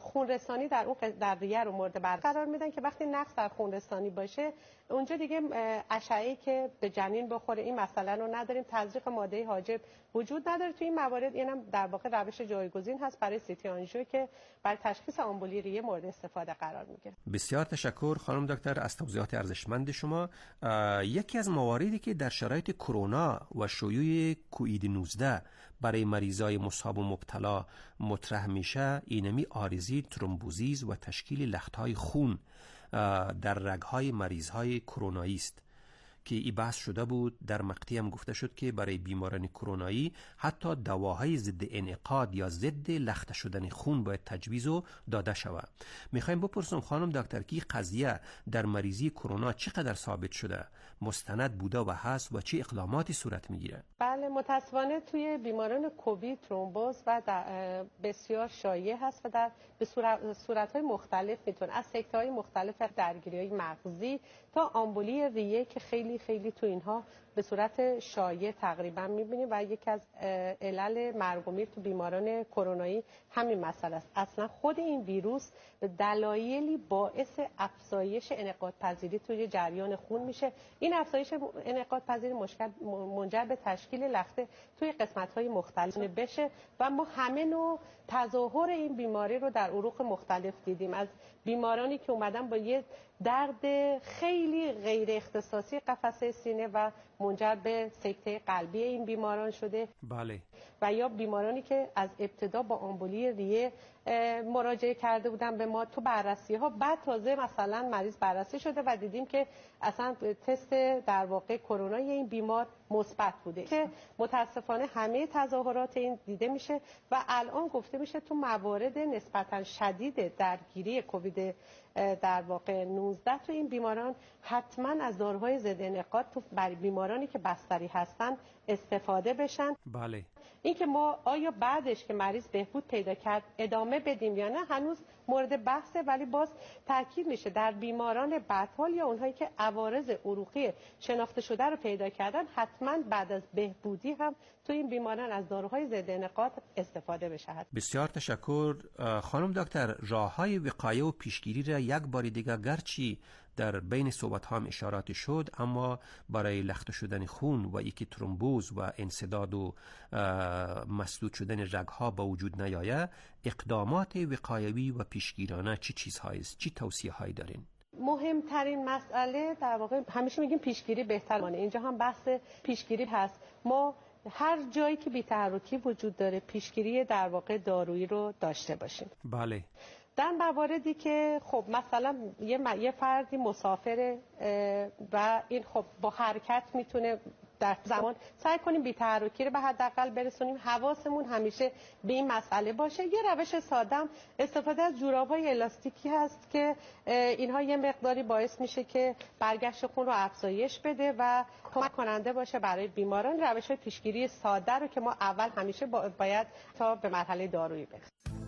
خونرسانی در اون در ریه رو مورد بررسی قرار میدن که وقتی نقص در خونرسانی باشه اونجا دیگه اشعه‌ای که به جنین بخوره این مسئله رو نداریم. تزریق ماده حاجب وجود نداره تو این موارد. اینم در واقع روش جایگزین هست برای سیتی آنژیو که برای تشخیص آمبولی ریه مورد استفاده قرار میگیره. بسیار تشکر خانم دکتر از توضیحات ارزشمند شما. یکی از مواردی که در شرایط کرونا و شیوع کووید 19 برای مریضای مصاب و مبتلا مطرح میشه اینمی آرزی ترومبوزیس و تشکیل لختهای خون در رگهای مریضهای کرونایی است که این بحث شده بود. در مقطعی هم گفته شد که برای بیماران کرونایی حتی دواهای ضد انعقاد یا ضد لخته شدن خون باید تجویز و داده شود. میخوایم بپرسم خانم دکتر که قضیه در مریضی کرونا چقدر ثابت شده، مستند بوده و هست و چه اقداماتی صورت میگیره؟ بله متاسفانه توی بیماران کووید ترومبوز و بسیار شایع هست و در به صورت‌های مختلف میتونه از سکته‌های مختلف درگیری‌های مغزی تا آمبولی ریه که خیلی تو اینها به صورت شایع تقریبا می‌بینیم و یکی از علل مرگ و میر تو بیماران کرونایی همین مسئله است. اصلا خود این ویروس به دلایلی باعث افزایش انعقاد پذیری توی جریان خون میشه. این افزایش انعقاد پذیری منجر به تشکیل لخته توی قسمت‌های مختلف بشه و ما همه نوع تظاهر این بیماری رو در عروق مختلف دیدیم. از بیمارانی که اومدن با یه درد خیلی غیر اختصاصی قفسه سینه و منجر به سکته قلبی این بیماران شده. بله. و یا بیمارانی که از ابتدا با آمبولی ریه مراجعه کرده بودن به ما تو بررسی ها، بعد تازه مثلا مریض بررسی شده و دیدیم که اصلا تست در واقع کرونای این بیمار مثبت بوده که متاسفانه همه تظاهرات این دیده میشه و الان گفته میشه تو موارد نسبتا شدید درگیری کووید در واقع 19 تو این بیماران حتما از داروهای ضد انعقاد تو برای بیمارانی که بستری هستن استفاده بشن. بله. این که ما آیا بعدش که مریض بهبود پیدا کرد ادامه بدیم یا نه هنوز مورد بحثه، ولی باز تاکید میشه در بیماران بدحال یا اونهایی که عوارض عروقی شناخته شده رو پیدا کردن حتما بعد از بهبودی هم تو این بیماران از داروهای ضد انعقاد استفاده بشه. بسیار تشکر خانم دکتر. راههای وقایه و پیشگیری را یک بار دیگه گرچی در بین صحبت ها اشارات شد، اما برای لخته شدن خون و یکی ترومبوز و انسداد و مسدود شدن رگها با وجود نیاید، اقدامات وقایوی و پیشگیرانه چی چیزهایی است؟ چی توصیه هایی دارین؟ مهمترین مسئله در واقع همیشه میگیم پیشگیری بهتر مانه. اینجا هم بحث پیشگیری هست. ما هر جایی که بی‌تحرکی وجود داره پیشگیری در واقع دارویی رو داشته باشیم. بله. در مواردی که خب مثلا یه فردی مسافره و این خب با حرکت میتونه در زمان سعی کنیم بی‌تحرکی رو به حداقل برسونیم. حواسمون همیشه به این مسئله باشه. یه روش ساده‌ام استفاده از جوراب‌های الاستیکی هست که اینها یه مقداری باعث میشه که برگشت خون رو افزایش بده و کمک کننده باشه برای بیماران. روش‌های پیشگیری ساده رو که ما اول همیشه باید تا به مرحله دارویی برسیم.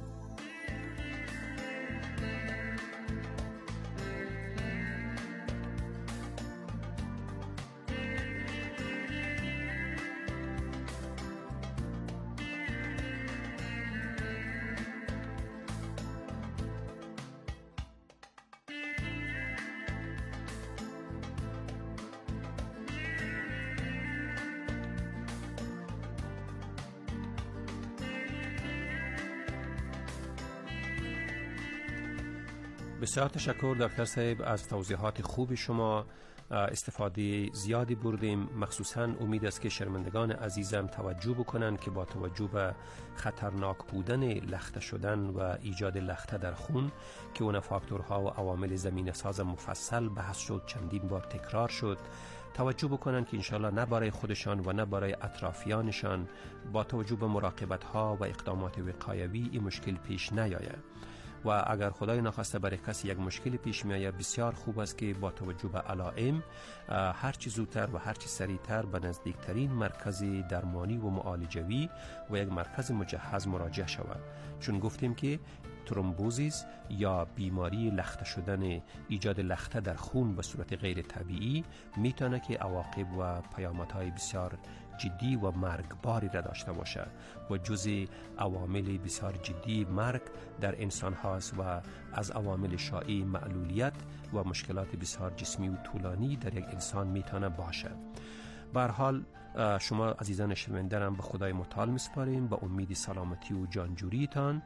بسیار تشکر دکتر صاحب از توضیحات خوب شما. استفاده زیادی بردیم. مخصوصاً امید است که شنوندگان عزیزم توجه بکنن که با توجه به خطرناک بودن لخته شدن و ایجاد لخته در خون که اون فاکتورها و عوامل زمینه ساز مفصل بحث شد، چندین بار تکرار شد، توجه بکنن که انشالله نه برای خودشان و نه برای اطرافیانشان با توجه به مراقبت ها و اقدامات وقایوی این مشکل پیش نیاید. و اگر خدای نخواسته برای کسی یک مشکل پیش میآید بسیار خوب است که با توجه به علائم هر چی زودتر و هر چی سریعتر به نزدیکترین مرکز درمانی و معالجوی و یک مرکز مجهز مراجعه شود، چون گفتیم که ترومبوزیس یا بیماری لخته شدن، ایجاد لخته در خون به صورت غیر طبیعی میتونه که عواقب و پیامدهای بسیار جدی و مرگباری را داشته باشد و جزء عوامل بسیار جدی مرگ در انسان هاست و از عوامل شایع معلولیت و مشکلات بسیار جسمی و طولانی در یک انسان میتونه باشد. به هر حال شما عزیزان شنونده را به خدای متعال میسپاریم به امید سلامتی و جانجوریتان.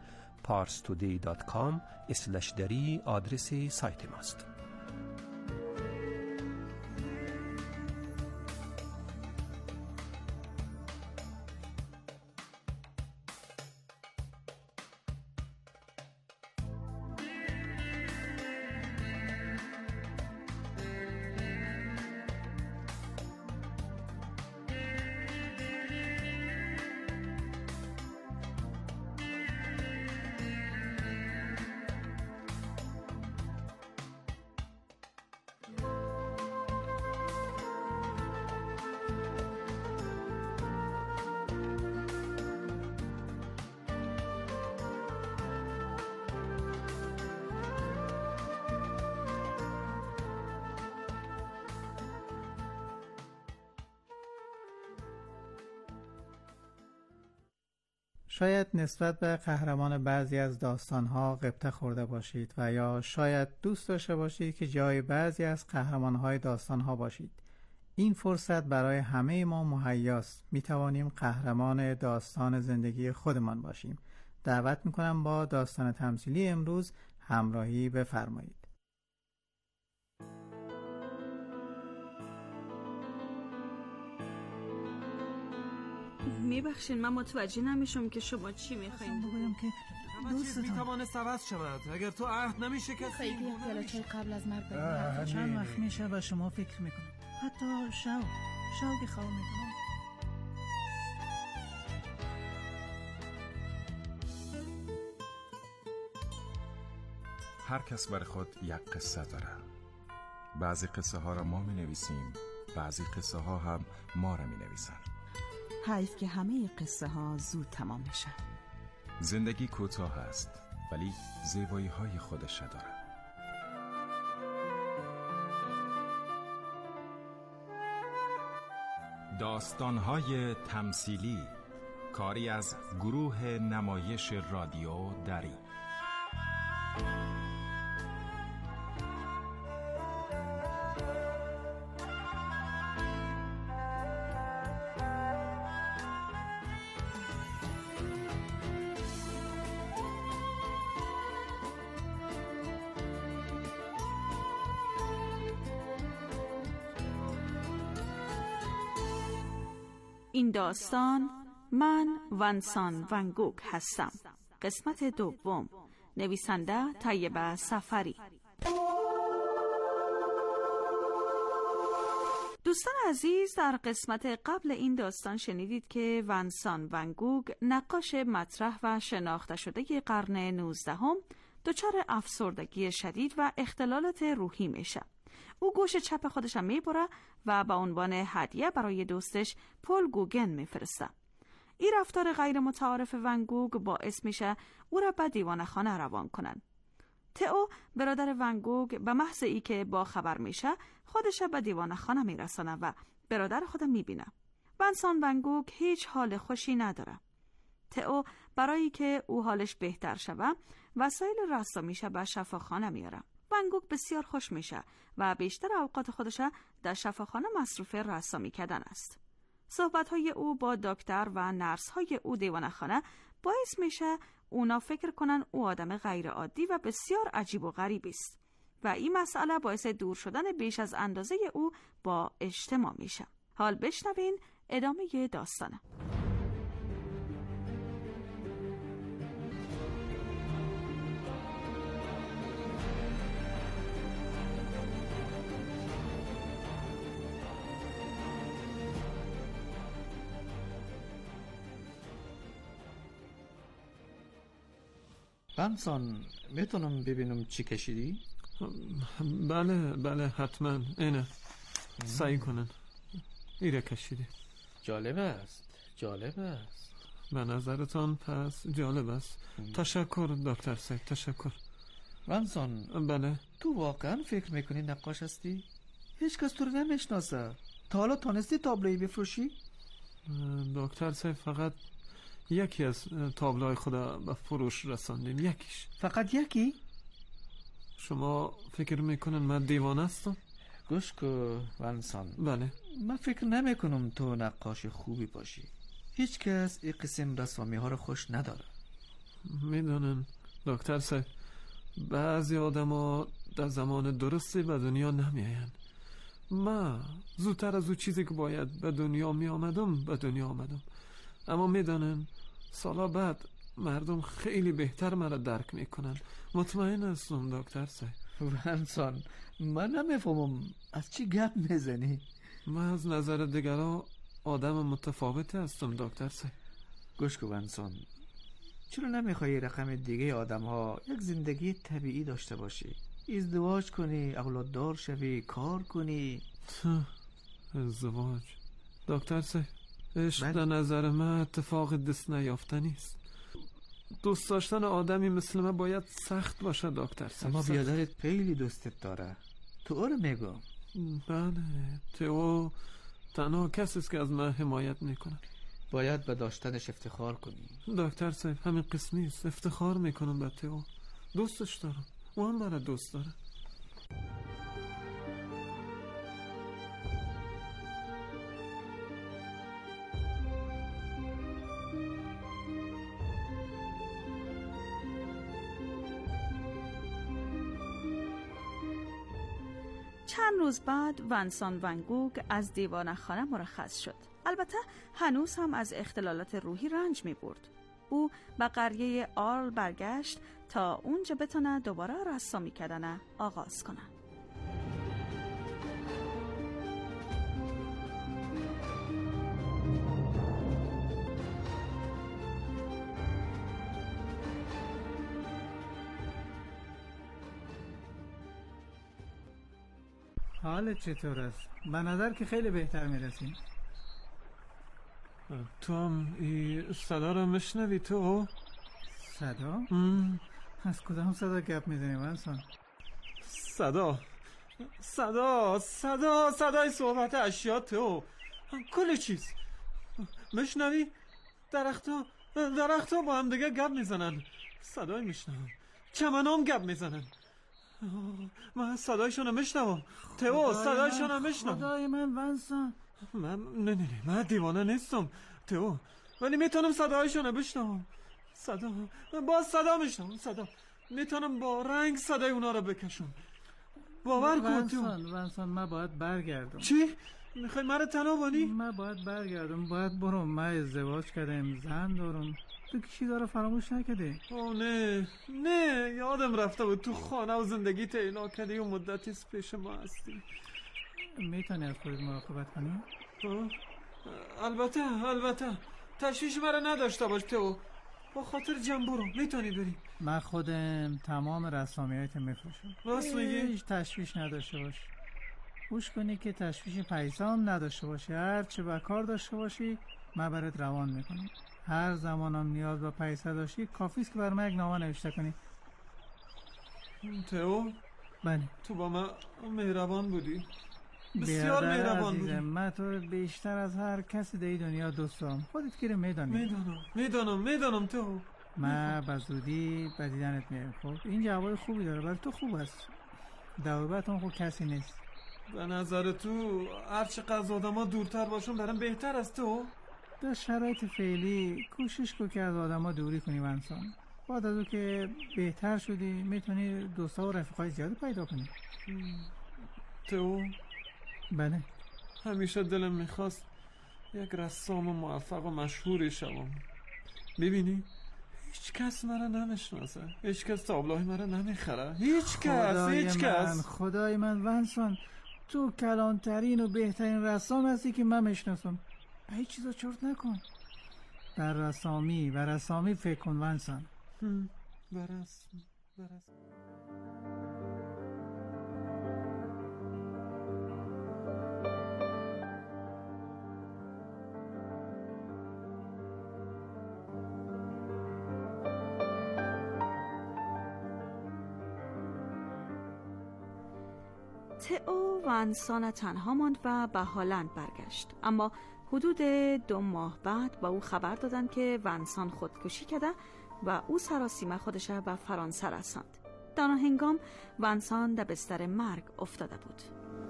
parstoday.com/dari آدرس سایت ماست. شاید نسبت به قهرمان بعضی از داستان‌ها غبطه خورده باشید و یا شاید دوست داشته باشید که جای بعضی از قهرمان‌های داستان‌ها باشید. این فرصت برای همه ما مهیاست. می‌توانیم قهرمان داستان زندگی خودمان باشیم. دعوت می‌کنم با داستان تمثیلی امروز همراهی بفرمایید. میبخشین، من متوجه نمیشم که شما چی میخواین. بگویم که دوستتان میتوانه عوض شود اگر تو عهد نمیشه که خیلی پیاله چای قبل از مرگ چند وقت میشه و شما فکر میکنم حتی شوقی خواه میکنم. هر کس برای خود یک قصه داره. بعضی قصه ها را ما می نویسیم، بعضی قصه ها هم ما را می نویسن. حیف که همه قصه ها زود تمام میشه. زندگی کوتاه است ولی زیبایی های خودش داره. داستان های تمثیلی، کاری از گروه نمایش رادیو دری. این داستان من ونسان ون گوگ هستم. قسمت دوم. نویسنده طیبه سفری. دوستان عزیز، در قسمت قبل این داستان شنیدید که ونسان ون گوگ، نقاش مطرح و شناخته شده قرن 19 دچار افسردگی شدید و اختلالات روحی میشه. او گوش چپ خودش هم میبره و به عنوان هدیه برای دوستش پل گوگن میفرسته. این رفتار غیر متعارف ون گوگ باعث میشه او را به دیوانه‌خانه روان کنن. تئو برادر ون گوگ به محض ای که با خبر میشه خودش به دیوانه‌خانه میرسانه و برادر خود میبینه. ونسان ون گوگ هیچ حال خوشی نداره. تئو برای که او حالش بهتر شوه وسایل رسامیش به شفاخانه میاره. ون گوگ بسیار خوش میشه و بیشتر اوقات خودش در شفاخانه مصروف رسامی کردن است. صحبت‌های او با دکتر و نرس‌های او دیوانه‌خانه باعث میشه اونا فکر کنن او آدم غیر عادی و بسیار عجیب و غریب است و این مسئله باعث دور شدن بیش از اندازه او با اجتماع میشه. حال بشنوین ادامه داستانه. ونسان، میتونم ببینم چی کشیدی؟ بله حتما. اینه، سعی کنن. ایره کشیدی. جالب است. به نظرتان پس جالب است. تشکر دکتر صاحب، تشکر. ونسان، بله. تو واقعا فکر میکنی نقاش هستی؟ هیچ کس تو رو نمیشناسه. تا حالا تانستی تابلویی بفروشی؟ دکتر صاحب فقط یکی از تابلوهای خدا به فروش رساندیم، یکیش. فقط یکی؟ شما فکر میکنن من دیوانه هستم؟ گوش کن ونسان. بله. من فکر نمیکنم تو نقاش خوبی باشی. هیچ کس این قسم رسامی ها رو خوش نداره. میدونن دکتر صاحب بعضی آدم ها در زمان درستی به دنیا نمیاین. من زودتر از او چیزی که باید به دنیا می آمدم به دنیا آمدم، اما میدونن سالا بعد مردم خیلی بهتر مرا درک میکنن. مطمئن هستم دکتر صاحب. ونسان، من نمیفهمم از چی گپ میزنی؟ من از نظر دیگرها آدم متفاوتی هستم دکتر صاحب. گوش کن ونسان، چرا نمیخوایی رقم دیگه آدم ها یک زندگی طبیعی داشته باشی؟ ازدواج کنی، اولاددار شوی، کار کنی. ازدواج دکتر صاحب، عشق در نظر من اتفاق دست نیافتنی است. دوست داشتن آدمی مثل من باید سخت باشه دکتر صاحب. اما بیادرت خیلی دوستت داره. تو رو میگم. بله، تو تنها کسی است که از من حمایت میکنه. باید به داشتنش افتخار کنی دکتر صاحب. همین قسمی است، افتخار میکنم به تو. دوستش دارم، او هم برای دوست داره. چند روز بعد ونسان ونگوگ از دیوانه‌خانه مرخص شد. البته هنوز هم از اختلالات روحی رنج می برد. او به قریه آرل برگشت تا اونجا بتونه دوباره رسامی کردن آغاز کنه. حالت چطور است؟ به نظر که خیلی بهتر میرسیم. تو هم این صدا رو میشنوی تو؟ صدا؟ از کدام صدا گپ میزنی ونسان؟ صدای صحبت اشیا تو، کل چیز میشنوی؟ درختها با هم دیگه گپ میزنن. صدای میشنوم، چمنام گپ میزنن. من صدایشونو میشنوم تو، صدایشونو میشنوم. خدای من ونسان، من دیوانه نیستم تو، ولی میتونم صدایشونو بشنوم. صدا میشنوم. میتونم با رنگ صدای اونا رو بکشم. باور کن تو. ونسان من باید برگردم. چی؟ میخوای مرا تنها بانی؟ من باید برگردم، باید برم. من ازدواج کردم، زن دارم. تو کشی داره فراموش نکده؟ اوه نه یادم رفته بود تو خانه و زندگی تینا کردی و مدتی پیش ما هستی. میتونی از خودت مراقبت کنی؟ البته تشویش مرا نداشته باش تو، با خاطر جنب برو، میتونی بری. من خودم تمام رسامیات میفروشم. راست میگی؟ هیچ تشویش نداشته باش. گوش کنی که تشویش پیسام نداشته باشی. هر چه به کار داشته باشی من برات روان میکنم. هر زمانم نیاز به پیسه داشتی کافیست که بر من یک نامه نوشته کنی. تو؟ بله. تو با من مهربان بودی، بسیار مهربان بودی. من تو بیشتر از هر کسی در دنیا دوست دارم. خودت که میدانی. میدانم تو. من به زودی به دیدنت میام. خب این جواب خوبی داره، برای تو خوب است. دوابت اون خوب کسی نیست. به نظر تو هرچقدر از آدم ها دورتر باشون برام بهتر است تو؟ در شرایط فعلی کوشش کن که از آدم ها دوری کنی ونسان. بعد از اون که بهتر شدی میتونی دوستا و رفیقای زیادی پیدا کنی. تو؟ بله. همیشه دلم میخواست یک رسام موفق و مشهوری شوم. ببینی هیچ کس مرا نمیشناسه، هیچ کس تابلوهای مرا نمیخره، هیچ کس. خدای من ونسان، تو کلانترین و بهترین رسام هستی که من میشناسم. هیچ چیزا چرت نکن. بر رسامی فکر کن ونسان. برسم. تئو ونسان تنها ماند و به هالند برگشت، اما حدود 2 ماه بعد با او خبر دادند که ونسان خودکشی کرده و او سراسیمه خودش به فرانسه رساند. در آن هنگام ونسان در بستر مرگ افتاده بود.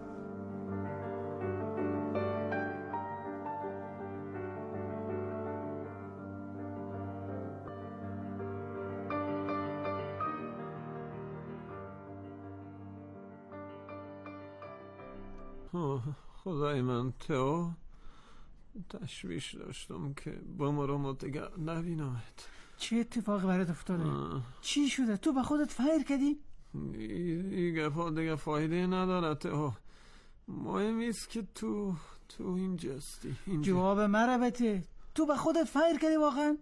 خدای من، تئو، تشویش داشتم که بمرم و دیگه نبینمت. چه اتفاقی برات افتاده؟ چی شده؟ تو به خودت فکر کردی؟ این گپا دیگه فایده نداره تئو. مهم ایست که تو اینجاستی. جواب من رو بده. تو به خودت فکر کردی واقعا؟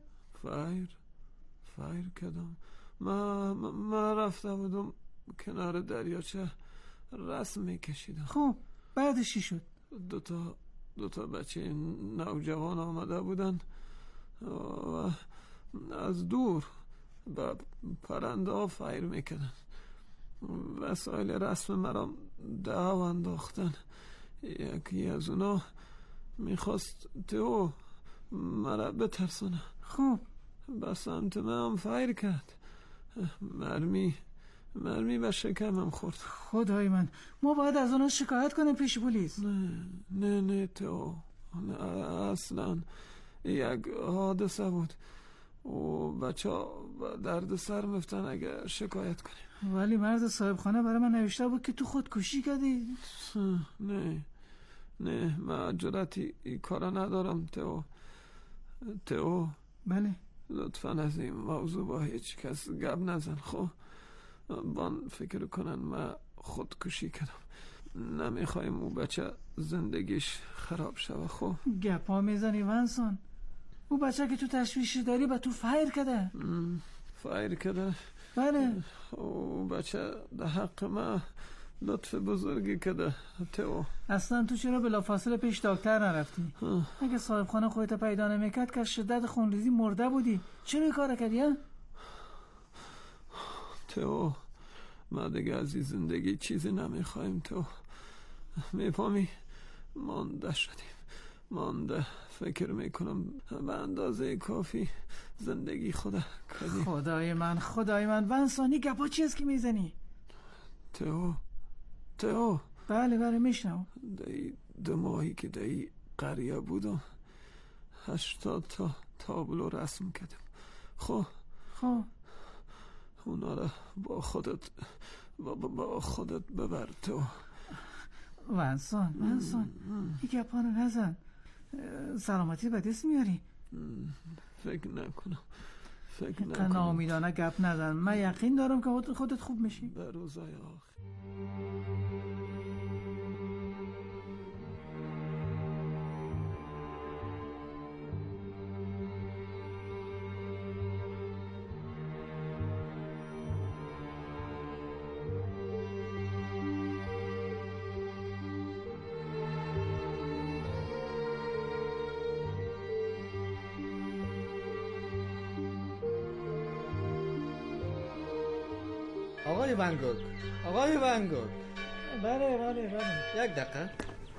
فکر کردم. من رفته بودم کنار دریاچه رسم میکشیدم. خب بعدش چی شد؟ دو تا بچه نوجوان آمده بودن و از دور به پرنده ها فیر میکنن. وسایل رسم مرا دعو انداختن. یکی از اونا میخواست تئو مرا بترسونه. خب به سمت من فیر کرد. مرمی به شکمم خورد. خدای من، ما باید از اونا شکایت کنیم پیش پلیس. نه تئو، اصلا یک حادثه بود و بچه ها درد سر میفتن اگر شکایت کنیم. ولی مرد صاحب خانه برای من نوشته بود که تو خودکشی کردی. نه من جرأتی این کارا ندارم تئو. بله لطفاً از این موضوع با هیچ کس گپ نزن. خب بان فکر کنن من خودکشی کردم. نمیخوایم او بچه زندگیش خراب شوه. خب گپا میزنی ونسان؟ او بچه که تو تشویشی داری به تو فیر کرده. فیر کرده؟ بله. او بچه در حق من لطف بزرگی کرده تئو. اصلا تو چرا بلافاصله پیش دکتر نرفتی؟ اگه صاحب خانه خودت پیدا نمیکرد که از شدت خونریزی مرده بودی. چرا این کار کردی؟ تئو ما دیگه از این زندگی چیزی نمیخوایم تئو. میفهمی؟ مانده شدیم. فکر میکنم به اندازه کافی زندگی خدا کردیم. خدای من ونسانی گپا چی است که میزنی؟ تئو بله میشنم. دی 2 ماهی که دی قریه بودم 80 تا تابلو رسم کردم. خب اونا را با خودت ببر تئو. ونسان این گپا رو نزن. سلامتی به دست میاری؟ فکر نکنم. ناامیدانه گپ نزن. من یقین دارم که خودت خوب میشی. به روزای آخر. آقای ونگوگ. بله یک دقیقه.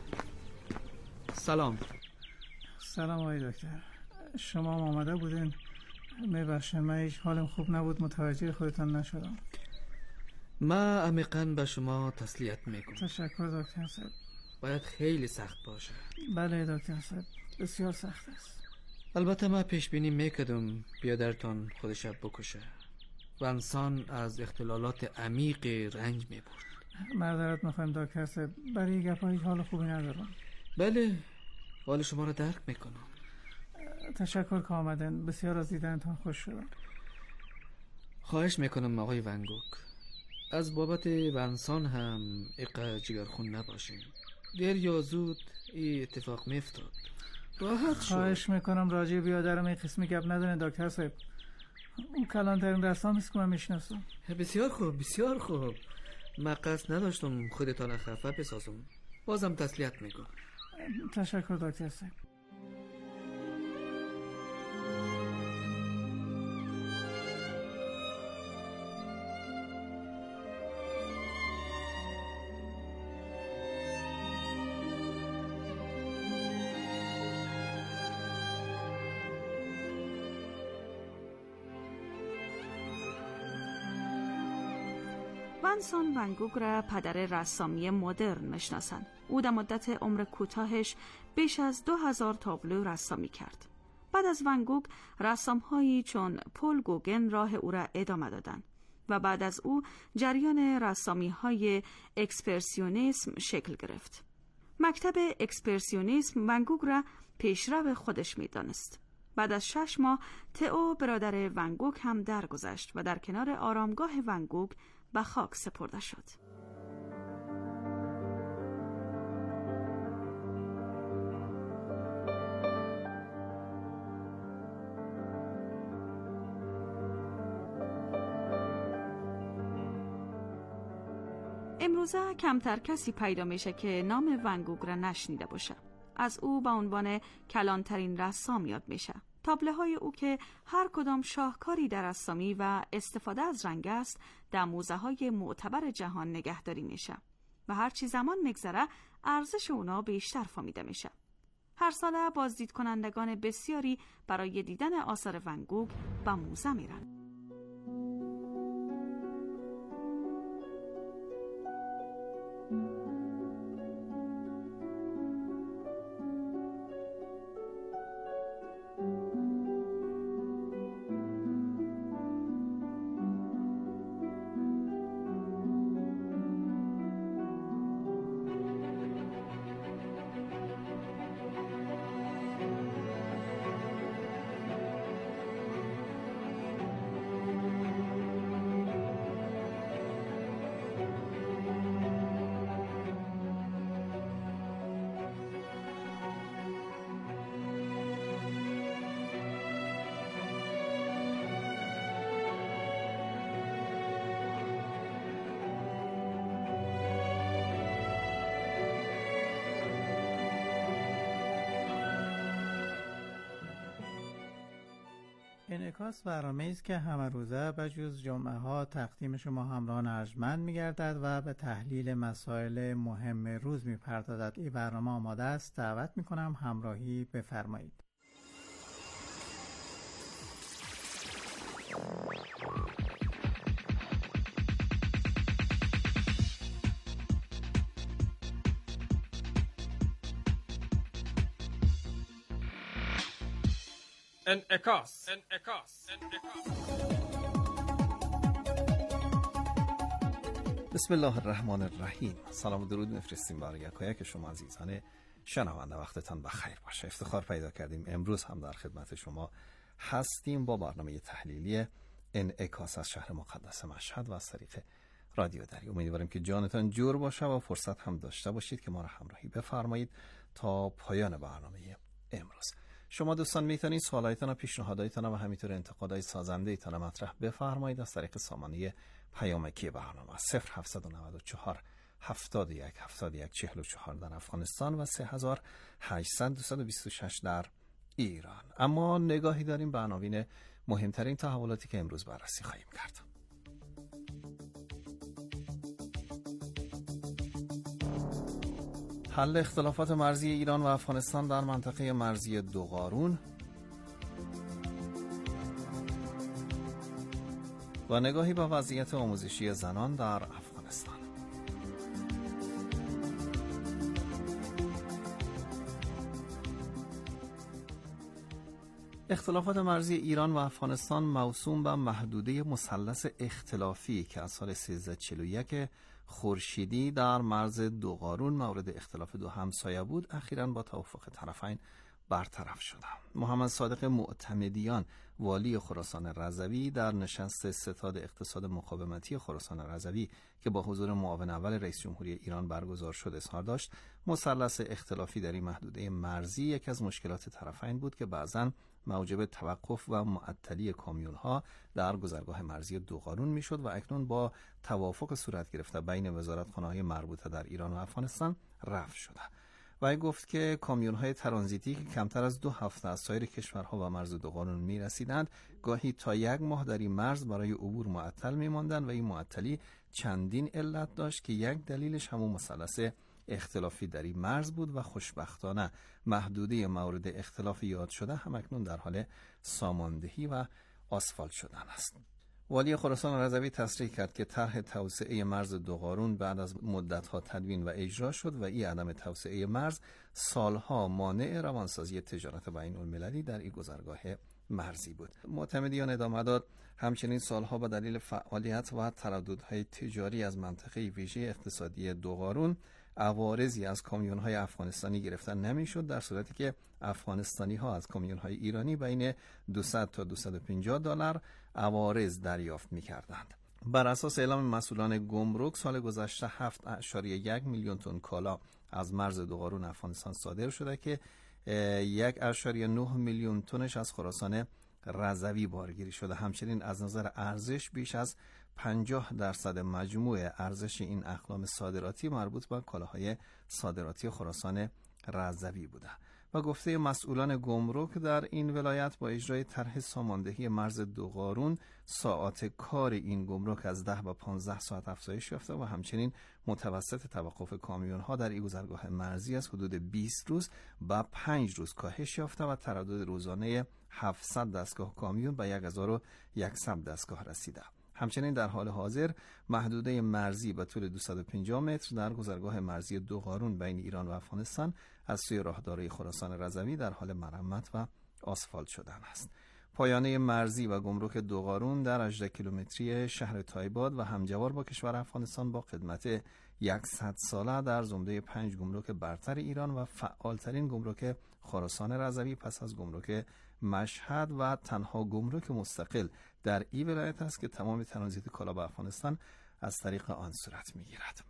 سلام آقای دکتر. شما آمده بودین؟ میبخشم من هیچ حالم خوب نبود، متوجه خودتان نشدم. من عمیقاً به شما تسلیت میکنم. تشکر دکتر صاحب. باید خیلی سخت باشه. بله دکتر صاحب، بسیار سخت است. البته من پیش بینی میکردم بیادرتان خودش بکشه. ونسان از اختلالات عمیق رنج میبرد. معذرت میخوایم دکتر صاحب، برای گپا هیچ حال خوبی ندارم. بله حال شما رو درک میکنم. تشکر که آمدن. بسیار از دیدنتان خوش شدم. خواهش میکنم آقای ونگوگ، از بابت ونسان هم اقا جگرخون نباشین. دیر یا زود این اتفاق میفتاد. راحت شو. خواهش میکنم راجع بیادرم این قسمی گپ ندارین دکتر صاحب. اون کلانترین رسام است که من میشناسم. بسیار خوب. من قصد نداشتم خودتان خفه بسازم. بازم تسلیت میکنم. تشکر دکتر صاحب. ونسان ونگوگ را پدر رسامی مدرن میشناسند. او در مدت عمر کوتاهش بیش از 2000 تابلو رسامی کرد. بعد از ونگوگ رسام‌هایی چون پل گوگن راه او را ادامه دادند و بعد از او جریان رسامی‌های اکسپرسیونیسم شکل گرفت. مکتب اکسپرسیونیسم ونگوگ را پیشرو خودش می‌دانست. بعد از 6 ماه تئو برادر ونگوگ هم درگذشت و در کنار آرامگاه ونگوگ به خاک سپرده شد. امروزه کمتر کسی پیدا میشه که نام ونگوگ را نشنیده باشه. از او به عنوان کلانترین رسام یاد میشه. تابلوهای او که هر کدام شاهکاری در رسامی و استفاده از رنگ است، در موزه‌های معتبر جهان نگهداری میشه و هرچی زمان میگذره ارزش اونا بیشتر فهمیده میشه. هر ساله بازدید کنندگان بسیاری برای دیدن آثار ونگوگ به موزه میرن. انعکاس برنامه‌ای است که همه روزه بجز جمعه ها تقدیم شما همراهان ارجمند می‌گردد و به تحلیل مسائل مهم روز می‌پردازد. این برنامه آماده است. دعوت می‌کنم همراهی بفرمایید. انعکاس. بسم الله الرحمن الرحیم. سلام و درود میفرستیم برای یکایک شما عزیزان شنونده. وقتتان بخیر باشه. افتخار پیدا کردیم امروز هم در خدمت شما هستیم با برنامه تحلیلی انعکاس از شهر مقدس مشهد و از طریق رادیو دری. امیدواریم که جانتان جور باشه و فرصت هم داشته باشید که ما را همراهی بفرمایید تا پایان برنامه امروز. شما دوستان میتونید سوالایتان و پیشنهادایتان و همینطور انتقادهای سازنده ایتان مطرح بفرمایید از طریق سامانه پیامکی برنامه 0794 71 71 44 در افغانستان و 3800 226 در ایران. اما نگاهی داریم به عناوین مهمترین تحولاتی که امروز بررسی خواهیم کرد. حل اختلافات مرزی ایران و افغانستان در منطقه مرزی دوقارون و نگاهی به وضعیت آموزشی زنان در افغانستان. اختلافات مرزی ایران و افغانستان موسوم به محدوده مثلث اختلافی که از سال 1341 خورشیدی در مرز دوقارون مورد اختلاف دو همسایه بود، اخیراً با توافق طرفین برطرف شد. محمد صادق معتمدیان والی خراسان رضوی در نشست ستاد اقتصاد مقاومتی خراسان رضوی که با حضور معاون اول رئیس جمهوری ایران برگزار شد اظهار داشت مثلث اختلافی در این محدوده مرزی یکی از مشکلات طرفین بود که بعضاً موجب توقف و معطلی کامیون‌ها در گذرگاه مرزی دوقارون میشد و اکنون با توافق صورت گرفته بین وزارتخانه‌های مربوطه در ایران و افغانستان رفع شده. و گفت که کامیون‌های ترانزیتی که کمتر از 2 هفته از سایر کشورها و مرز دوقارون می‌رسیدند گاهی تا 1 ماه در این مرز برای عبور معطل می‌ماندند و این معطلی چندین علت داشت که یک دلیلش همون مثلث اختلافی در این مرز بود و خوشبختانه محدوده مورد اختلاف یاد شده هم اکنون در حال ساماندهی و آسفالت شدن است. والی خراسان رضوی تصریح کرد که طرح توسعه مرز دوقارون بعد از مدت‌ها تدوین و اجرا شد و این عدم توسعه مرز سالها مانع روانسازی تجارت بین‌المللی در این گذرگاه مرزی بود. معتمدیان ادامه داد همچنین سالها به دلیل فعالیت و ترددهای تجاری از منطقه ویژه اقتصادی دوقارون عوارضی از کامیون‌های افغانستانی گرفتن نمی‌شد، در صورتی که افغانستانی‌ها از کامیون‌های ایرانی بین 200 تا 250 دلار عوارض دریافت می‌کردند. بر اساس اعلام مسئولان گمرک سال گذشته 7.1 میلیون تن کالا از مرز دوقارون افغانستان صادر شده که 1.9 میلیون تنش از خراسان رضوی بارگیری شده. همچنین از نظر ارزش بیش از 50% مجموع ارزش این اقلام صادراتی مربوط به کالاهای صادراتی خراسان رضوی بوده. و گفته مسئولان گمرک در این ولایت با اجرای طرح ساماندهی مرز دوقارون ساعات کار این گمرک از 10 به 15 ساعت افزایش یافته و همچنین متوسط توقف کامیون ها در این گذرگاه مرزی از حدود 20 روز به 5 روز کاهش یافته و تردد روزانه 700 دستگاه کامیون به 1100 دستگاه رسیده. همچنین در حال حاضر محدوده مرزی به طول 250 متر در گذرگاه مرزی دوقارون بین ایران و افغانستان از سوی راهداری خراسان رضوی در حال مرمت و آسفالت شدن است. پایانه مرزی و گمرک دوقارون در 18 کیلومتری شهر تایباد و همجوار با کشور افغانستان با خدمت 100 ساله در زمره 5 گمرک برتر ایران و فعالترین گمرک خراسان رضوی پس از گمرک مشهد و تنها گمرک مستقل در این ولایت است که تمام ترانزیت کالا به افغانستان از طریق آن صورت می‌گیرد.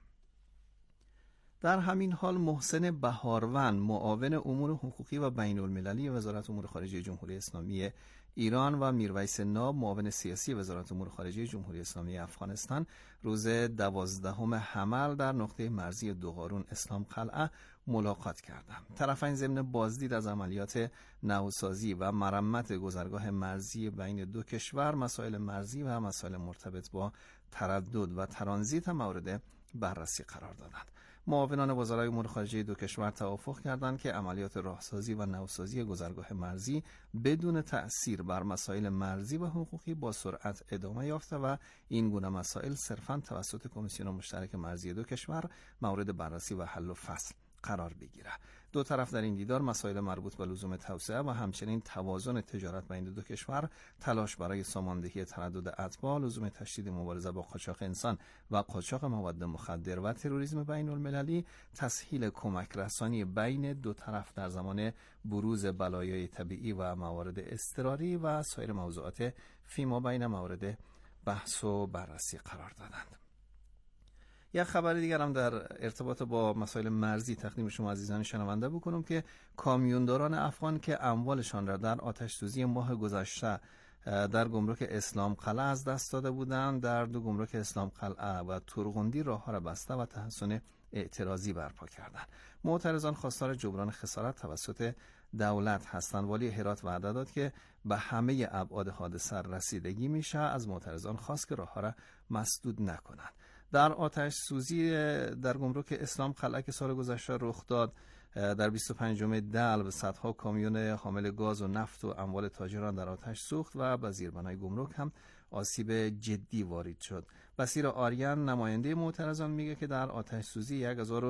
در همین حال محسن بهاروند معاون امور حقوقی و بین المللی وزارت امور خارجه جمهوری اسلامی ایران و میرویس ناب معاون سیاسی وزارت امور خارجه جمهوری اسلامی افغانستان روز 12 حمل در نقطه مرزی دوقارون اسلام قلعه ملاقات کردند. طرفین ضمن بازدید از عملیات نوسازی و مرمت گذرگاه مرزی بین دو کشور مسائل مرزی و مسائل مرتبط با تردد و ترانزیت مورد بررسی قرار دادند. معاونان وزرای امور خارجه دو کشور توافق کردند که عملیات راهسازی و نوسازی گذرگاه مرزی بدون تأثیر بر مسائل مرزی و حقوقی با سرعت ادامه یافته و این گونه مسائل صرفاً توسط کمیسیون مشترک مرزی دو کشور مورد بررسی و حل و فصل قرار بگیرد. دو طرف در این دیدار مسائل مربوط به لزوم توسعه و همچنین توازن تجارت بین دو کشور، تلاش برای ساماندهی تردد اتباع، لزوم تشدید مبارزه با قاچاق انسان و قاچاق مواد مخدر و تروریسم بین المللی، تسهیل کمک رسانی بین دو طرف در زمان بروز بلایای طبیعی و موارد اضطراری و سایر موضوعات فیما بین مورد بحث و بررسی قرار دادند. یک خبر دیگر هم در ارتباط با مسائل مرزی تقدیم شما عزیزان شنونده بکنم که کامیونداران افغان که اموالشان را در آتش سوزی ماه گذشته در گمرک اسلام قلعه از دست داده بودند در دو گمرک اسلام قلعه و تورغندی راه‌ها را بسته و تحصن اعتراضی برپا کردند. معترضان خواستار جبران خسارت توسط دولت هستند. والی هرات وعده داد که به همه ابعاد حادثه رسیدگی میشه. از معترضان خواست که راه‌ها را مسدود نکنند. در آتش سوزی در گمرک اسلام قلعه که سال گذشته رخ داد در 25 دلو صدها کامیون حامل گاز و نفت و اموال تاجران در آتش سوخت و به زیربنای گمرک هم آسیب جدی وارد شد. بصیر آریان نماینده معترضان میگه که در آتش سوزی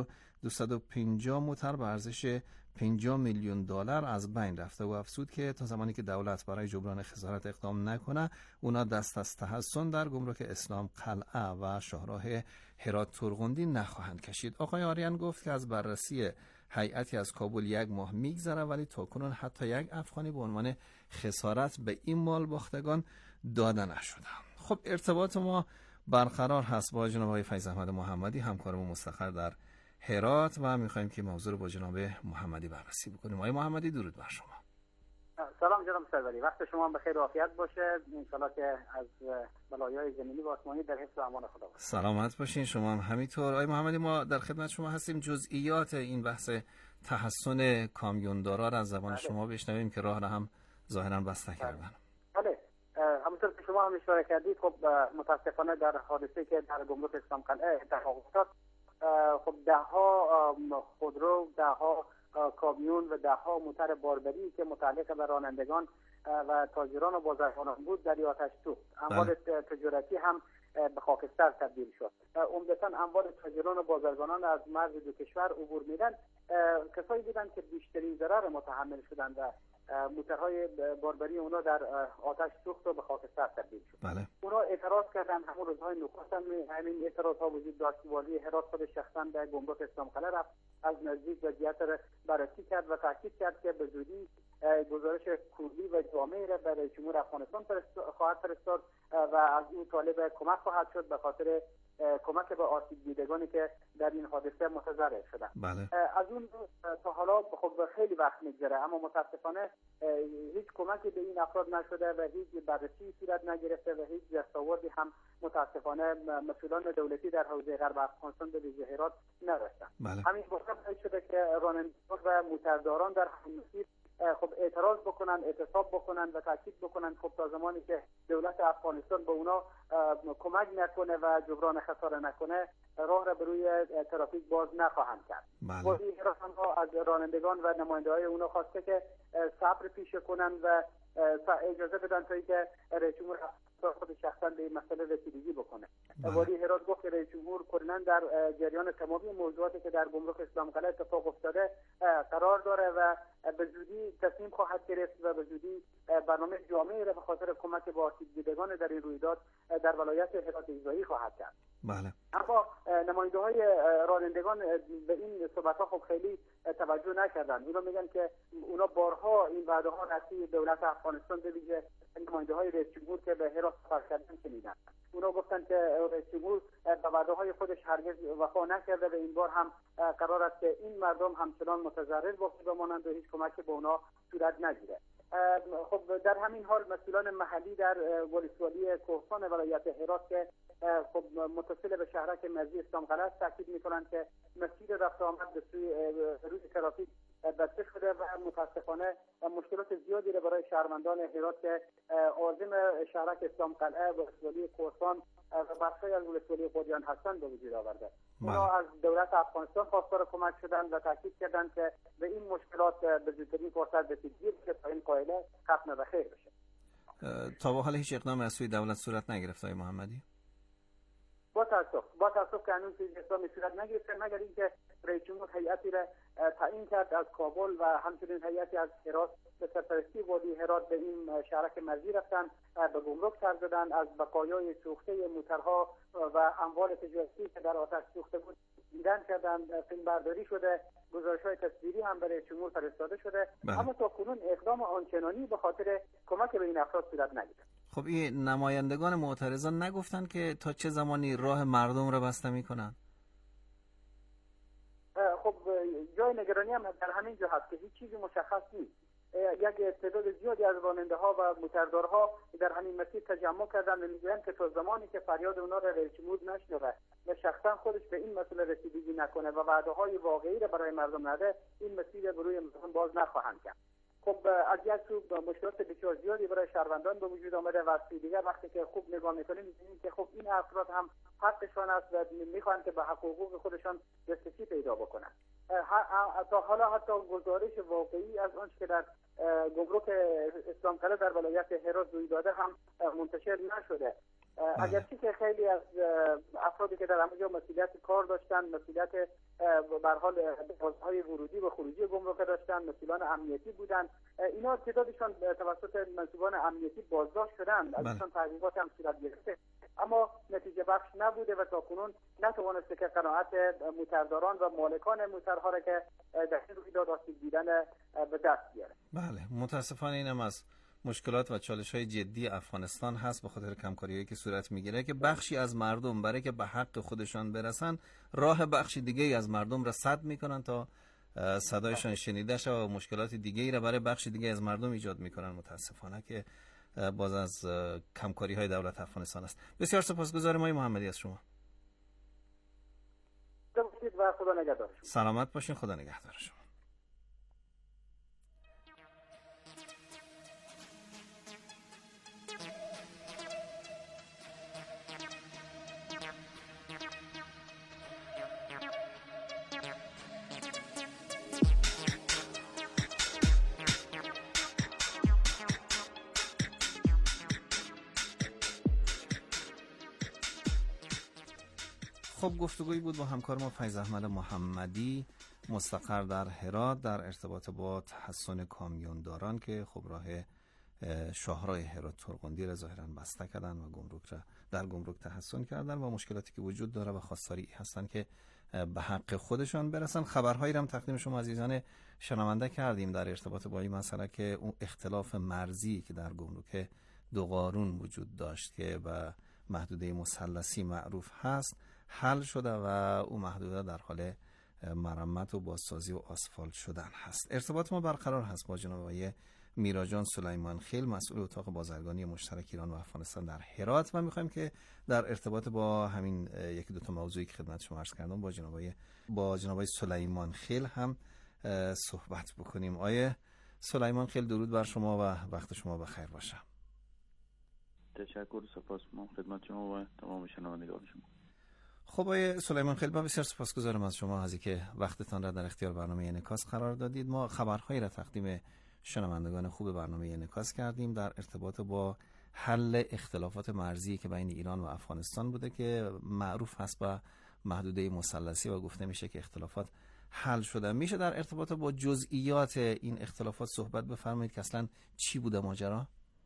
1250 موتر به ارزش 50 میلیون دلار از بین رفته و افزود که تا زمانی که دولت برای جبران خسارت اقدام نکنه اونا دست از تحصن در گمرک اسلام قلعه و شاهراه هرات تورغندی نخواهند کشید. آقای آریان گفت که از بررسی هیئتی از کابل 1 ماه میگذره ولی تاکنون حتی یک افغانی به عنوان خسارت به این مال باختگان داده نشده. خب ارتباط ما برقرار هست با جناب آقای فیض احمد محمدی، همکارمون مستقر در هرات و میخوایم که موضوع رو با جناب محمدی بررسی بکنیم. آقای محمدی درود بر شما. سلام جناب سروری، وقت شما بخیر و عافیت باشه. انشالله که از بلایای زمینی و آسمانی در حفظ و امان خدا باشه. سلامت باشین، شما هم همینطور. آقای محمدی ما در خدمت شما هستیم. جزئیات این بحث تحصن کامیوندارا را از زبان شما بشنویم که راه را هم ظاهرا بسته کردن. بله، همونطور که شما هم اشاره کردید خب متاسفانه در حادثه که در گمرک اسلام قلعه اتفاق افتاد خب دهها خودرو، دهها کامیون و دهها موتر باربری که متعلق به رانندگان و تاجران و بازرگانان بود در آتش سوخت. اموال تجارتی هم به خاکستر تبدیل شد. عمدتاً اموال تاجران و بازرگانان از مرز دو کشور عبور میدن کسایی بودند که بیشترین ضرر متحمل شدند و موترهای باربری اونا در آتش سوخت و به خاکستر تبدیل شد. اونا اعتراض کردن، همون روزهای نخست همین اعتراضها وجود داشت. والی هرات خود شخصا به گمرک اسلام قلعه رفت، از نزدیک وضعیت را بررسی کرد و تاکید کرد که به زودی گزارش کلی و جامعی را برای رئیس جمهور افغانستان خواهد فرستاد و از او طالب کمک خواهد شد به خاطر کمک به آسیب دیدگانی که در این حادثه متضرر شدند. از اون تا حالا خب خیلی وقت میگذره، اما متاسفانه هیچ کمکی به این افراد نشده و هیچ بررسی صورت نگرفته و هیچ دستاوردی هم متاسفانه مسئولان دولتی در حوزه غرب افغانستان به ویژه هرات نداشتن. همین باعث شده که رانندگان و موترداران در همین مسیر خب اعتراض بکنن، اعتصاب بکنن و تاکید بکنن خب تا زمانی که دولت افغانستان به اونا کمک نکنه و جبران خساره نکنه راه را به روی ترافیک باز نخواهند کرد. والی هرات ها از رانندگان و نماینده‌های اونا خواسته که صبر پیشه کنن و اجازه بدن تا اینکه رئیس جمهور خود شخصا به این مسئله رسیدگی بکنه. والی هرات گفت که رئیس جمهور کلاً در جریان تمامی موضوعاتی که در گمرک اسلام قلعه اتفاق افتاده قرار داره و به زودی تصمیم خواهد گرفت و به زودی برنامه جامعی را به خاطر کمک به آسیب دیدگان در این رویداد در ولایت هرات اجرایی خواهد کرد. اما نماینده‌های رانندگان به این صحبت‌ها خب خیلی توجه نکردن. اونا میگن که اونا بارها این وعده‌ها رسمی دولت افغانستان به ویژه نماینده‌های رئیس جمهور که به هرات سفر کردن شنیدن. اونا گفتن که رئیس جمهور به وعده‌های خودش هرگز وفا نکرده و این بار هم قرار است که این مردم همچنان متضرر باقی بمانند و هیچ کمکی به اونا صورت نگیره. خب در همین حال مسئولان محلی در ولسوالی کوهستان ولایت هرات که خب متصل به شهرک مرزی اسلام قلعه تاکید می‌کنند که مسیر رفت آمد به روی ترافیک بسته شده و متاسفانه مشکلات زیادی را برای شهروندان هرات که عازم شهرک اسلام قلعه و ولسوالی کوهستان و بخشی از ولسوالی قدیان هستند به وجود آورده. اونا از دولت افغانستان خواستار کمک شدند و تاکید کردند که به این مشکلات به زودترین فرصت رسیدگی بشه تا این قائله ختم به خیر بشه. تا به حال هیچ اقدام از سوی دولت صورت نگرفت آقای محمدی؟ با تاسف که هنوز هیچ اقدامی صورت نگرفته مگر اینکه رئیس جمهور هیئتی را تعیین کرد از کابل و همچنین هیئتی از هرات به سرپرستی وادی هرات به این شهرک مرزی رفتن، به گمرک سر زدن، از بقایای سوخته موترها و اموال تجارتی که در آتش سوخته بود دیدن کردن، فیلم برداری شده، گزارش‌های تصویری هم برای جمهور فرستاده شده. اما تا کنون اقدام آنچنانی به خاطر کمک به این افراد صورت نگرفته. خب این نمایندگان معترضان نگفتن که تا چه زمانی راه مردم را بسته می‌کنن؟ خب جای نگرانی هم در همین جا هست که هیچ چیزی مشخص نیست. یک تعداد زیادی از راننده‌ها و موتردارها در همین مسیر تجمع کردن و میگویند که تا زمانی که فریاد اونا را رئیس جمهور نشنوه و شخصا خودش به این مسئله رسیدگی نکنه و وعده‌های واقعی را برای مردم نده، این مسیر به روی مردم باز نخواهند کرد. خب از یک سو مشکلات بسیار زیادی برای شهروندان به وجود آمده و از دیگر وقتی که خوب نگاه می‌کنیم می‌بینیم که خب این افراد هم حقشان است و می‌خواهند که به حقوق خودشان دسترسی پیدا بکنند. تا حالا حتی گزارش واقعی از آنچه که در گمرک اسلام قلعه در ولایت هرات روی داده هم منتشر نشده. اگرچه که خیلی از افرادی که در همونجا مسئولیت کار داشتن، مسئولیت به هر حال بازهای ورودی و خروجی گمرک داشتن، مسئولان امنیتی بودن، اینا تعدادشان توسط منصوبان امنیتی بازداشت شدند، ازشان تحقیقات هم صورت گرفته، اما نتیجه بخش نبوده و تاکنون نتوانسته که قناعت موترداران و مالکان موترها را که در این رویداد آسیب دیدن به دست بیاره. بله، متاسفانه اینم از مشکلات و چالش‌های جدی افغانستان هست به خاطر کمکاری‌هایی که صورت می‌گیره که بخشی از مردم برای که به حق خودشان برسن راه بخشی دیگه از مردم را سد می‌کنن تا صدایشان شنیده شه و مشکلات دیگه‌ای را برای بخش دیگه از مردم ایجاد می‌کنن. متاسفانه که باز از کمکاری‌های دولت افغانستان است. بسیار سپاسگزارم آقای محمدی از شما. خدا نگهدار. سلامت باشین. خدا نگهدار شما. خب گفتگویی بود با همکار ما فیض احمد محمدی مستقر در هرات در ارتباط با تحصن کامیونداران که خب راه شاهراه هرات ترغندی را ظاهراً بسته کردن و گمرک را در گمرک تحصن کردن و مشکلاتی که وجود داره و خواستاری هستن که به حق خودشان برسن. خبرهایی را هم تقدیم شما عزیزان شنونده کردیم در ارتباط با این مسئله که اون اختلاف مرزی که در گمرک دوقارون وجود داشت که به محدوده مثلثی معروف هست حل شده و اون محدوده در حال مرمت و بازسازی و آسفالت شدن هست. ارتباط ما برقرار هست با جناب آقای میراجان سلیمان خیل، مسئول اتاق بازرگانی مشترک ایران و افغانستان در هرات، و میخوایم که در ارتباط با همین یکی دو تا موضوعی که خدمت شما عرض کردم با جناب آقای سلیمان خیل هم صحبت بکنیم. آقای سلیمان خیل درود بر شما و وقت شما بخیر باشه. تشکر، سپاس خدمت شما و تمام شنوندگان شما. خب آقای سلیمان خیل، من بسیار سپاسگزارم از شما از اینکه وقتتان را در اختیار برنامه انعکاس قرار دادید. ما خبرهایی را تقدیم شنوندگان خوب برنامه انعکاس کردیم در ارتباط با حل اختلافات مرزی که بین ایران و افغانستان بوده که معروف هست به محدوده مثلثی و گفته میشه که اختلافات حل شده. میشه در ارتباط با جزئیات این اختلافات صحبت بفرمایید که اصلا چی بوده ماجرا؟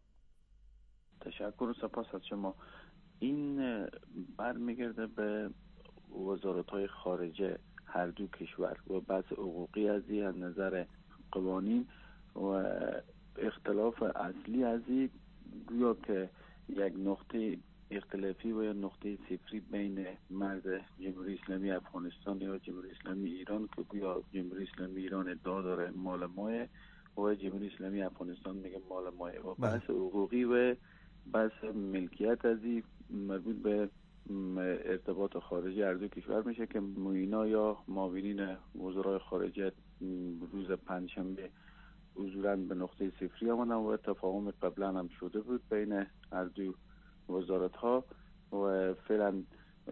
تشکر و سپاس از شما. این برمیگرده به وزارت‌های خارجه هر دو کشور و بحث حقوقی از نظر قوانین و اختلاف اصلی از گویا که یک نقطه اختلافی و یا نقطه صفری بین مرز جمهوری اسلامی افغانستان یا جمهوری اسلامی ایران که گویا جمهوری اسلامی ایران ادعا داره مال ماه و جمهوری اسلامی افغانستان میگه مال ماه و بحث حقوقی و بحث ملکیت از مربوط به ارتباط خارجی هر دو کشور میشه که معینا یا معاونین وزرای خارجه روز پنجشنبه حضوراً به نقطه صفری آمدن و تفاهم قبلا هم شده بود بین هر دو وزارت ها و فعلا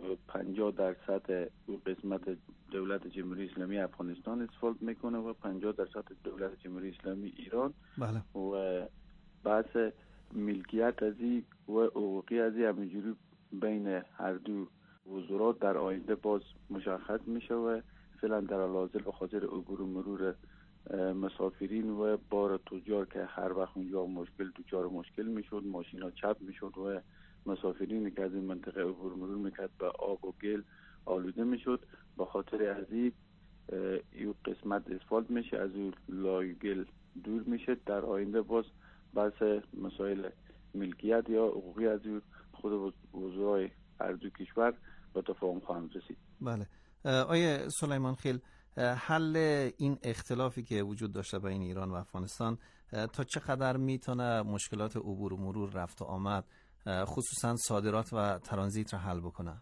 50% قسمت دولت جمهوری اسلامی افغانستان اسفالت میکنه و 50% دولت جمهوری اسلامی ایران. بله. و بحث ملکیت ازی و حقوقی ازی همینجوری بین هر دو وزارات در آینده باز مشخص میشه و فعلا در حال حاضر به خاطر عبور و مرور مسافرین و بار تجار که هر وقت اونجا دچار مشکل میشد، ماشینا چپ میشد و مسافرین که از این منطقه عبور مرور میکرد به آب و گل آلوده میشد. به خاطر از این قسمت اسفالت میشه، از این لای گل دور میشه. در آینده باز بحث مسائل ملکیت یا حقوقی از خود وزرای هر دو کشور به تفاهم خواهند رسید. بله. آیه سلیمان خیل، حل این اختلافی که وجود داشته بین ایران و افغانستان تا چقدر میتونه مشکلات عبور و مرور رفت و آمد خصوصا صادرات و ترانزیت را حل بکنه؟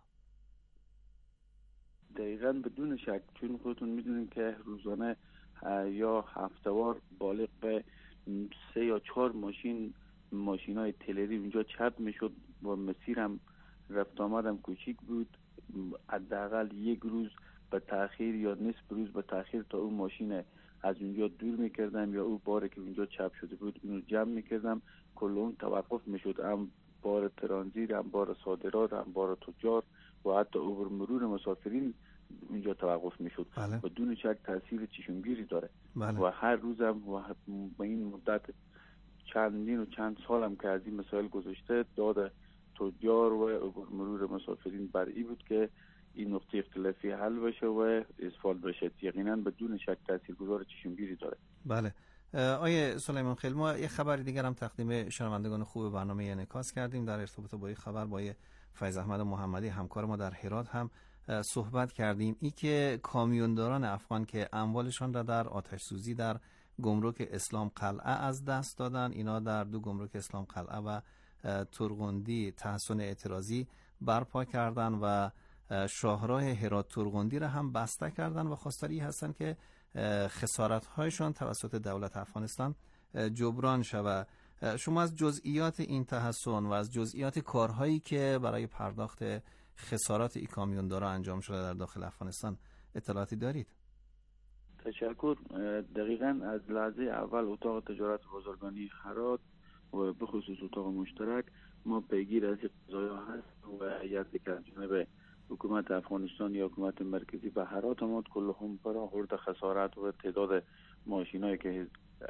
دقیقاً بدون شک، چون خودتون میدونین که روزانه یا هفتهوار بالغ به 3 یا 4 ماشینای تلری اونجا چپ میشد و مسیرم رفت آمدم کوچیک بود. حداقل یک روز به تاخیر یا نصف روز به تاخیر تا اون ماشین از اونجا دور میکردم یا اون باری که اونجا چپ شده بود اونو جمع میکردم. کل اون توقف میشد، هم بار ترانزیت، هم بار صادرات، هم بار تجار و حتی عبور مرور مسافرین اونجا توقف میشد. بله. بدون شک تاثیر چشمگیری داره. بله. و هر روزم و به این مدت چندین و چند سالم که از این مسائل گذشته داد تجار و عبور مرور مسافرین برئی بود که این نقطه اختلافی حل بشه و اسفالت بشه. یقینا بدون شک تاثیرگذار چشمگیری داره. بله. آیه سلیمان خیل، ما یه خبر دیگر هم تقدیم شنوندگان خوب برنامه انعکاس کردیم در ارتباط با این خبر. با فیض احمد محمدی همکار ما در هرات هم صحبت کردیم. این که کامیونداران افغان که اموالشان را در آتش سوزی در گمرک اسلام قلعه از دست دادن، اینا در دو گمرک اسلام قلعه و ترغندی تحصن اعتراضی برپا کردن و شاهراه هرات ترغندی را هم بسته کردن و خواستاری هستن که خسارت‌هایشان توسط دولت افغانستان جبران شود. شما از جزئیات این تحصن و از جزئیات کارهایی که برای پرداخت خسارات این کامیوندارا انجام شده در داخل افغانستان اطلاعاتی دارید؟ تشکر. دقیقاً از لحظه اول اتاق تجارت بازرگانی هرات و به خصوص اتاق مشترک ما پیگیر از قضایا هست و هیئتی که از جانب حکومت افغانستان یا حکومت مرکزی به هرات آمد کلهم برآورد خسارت و تعداد ماشینایی که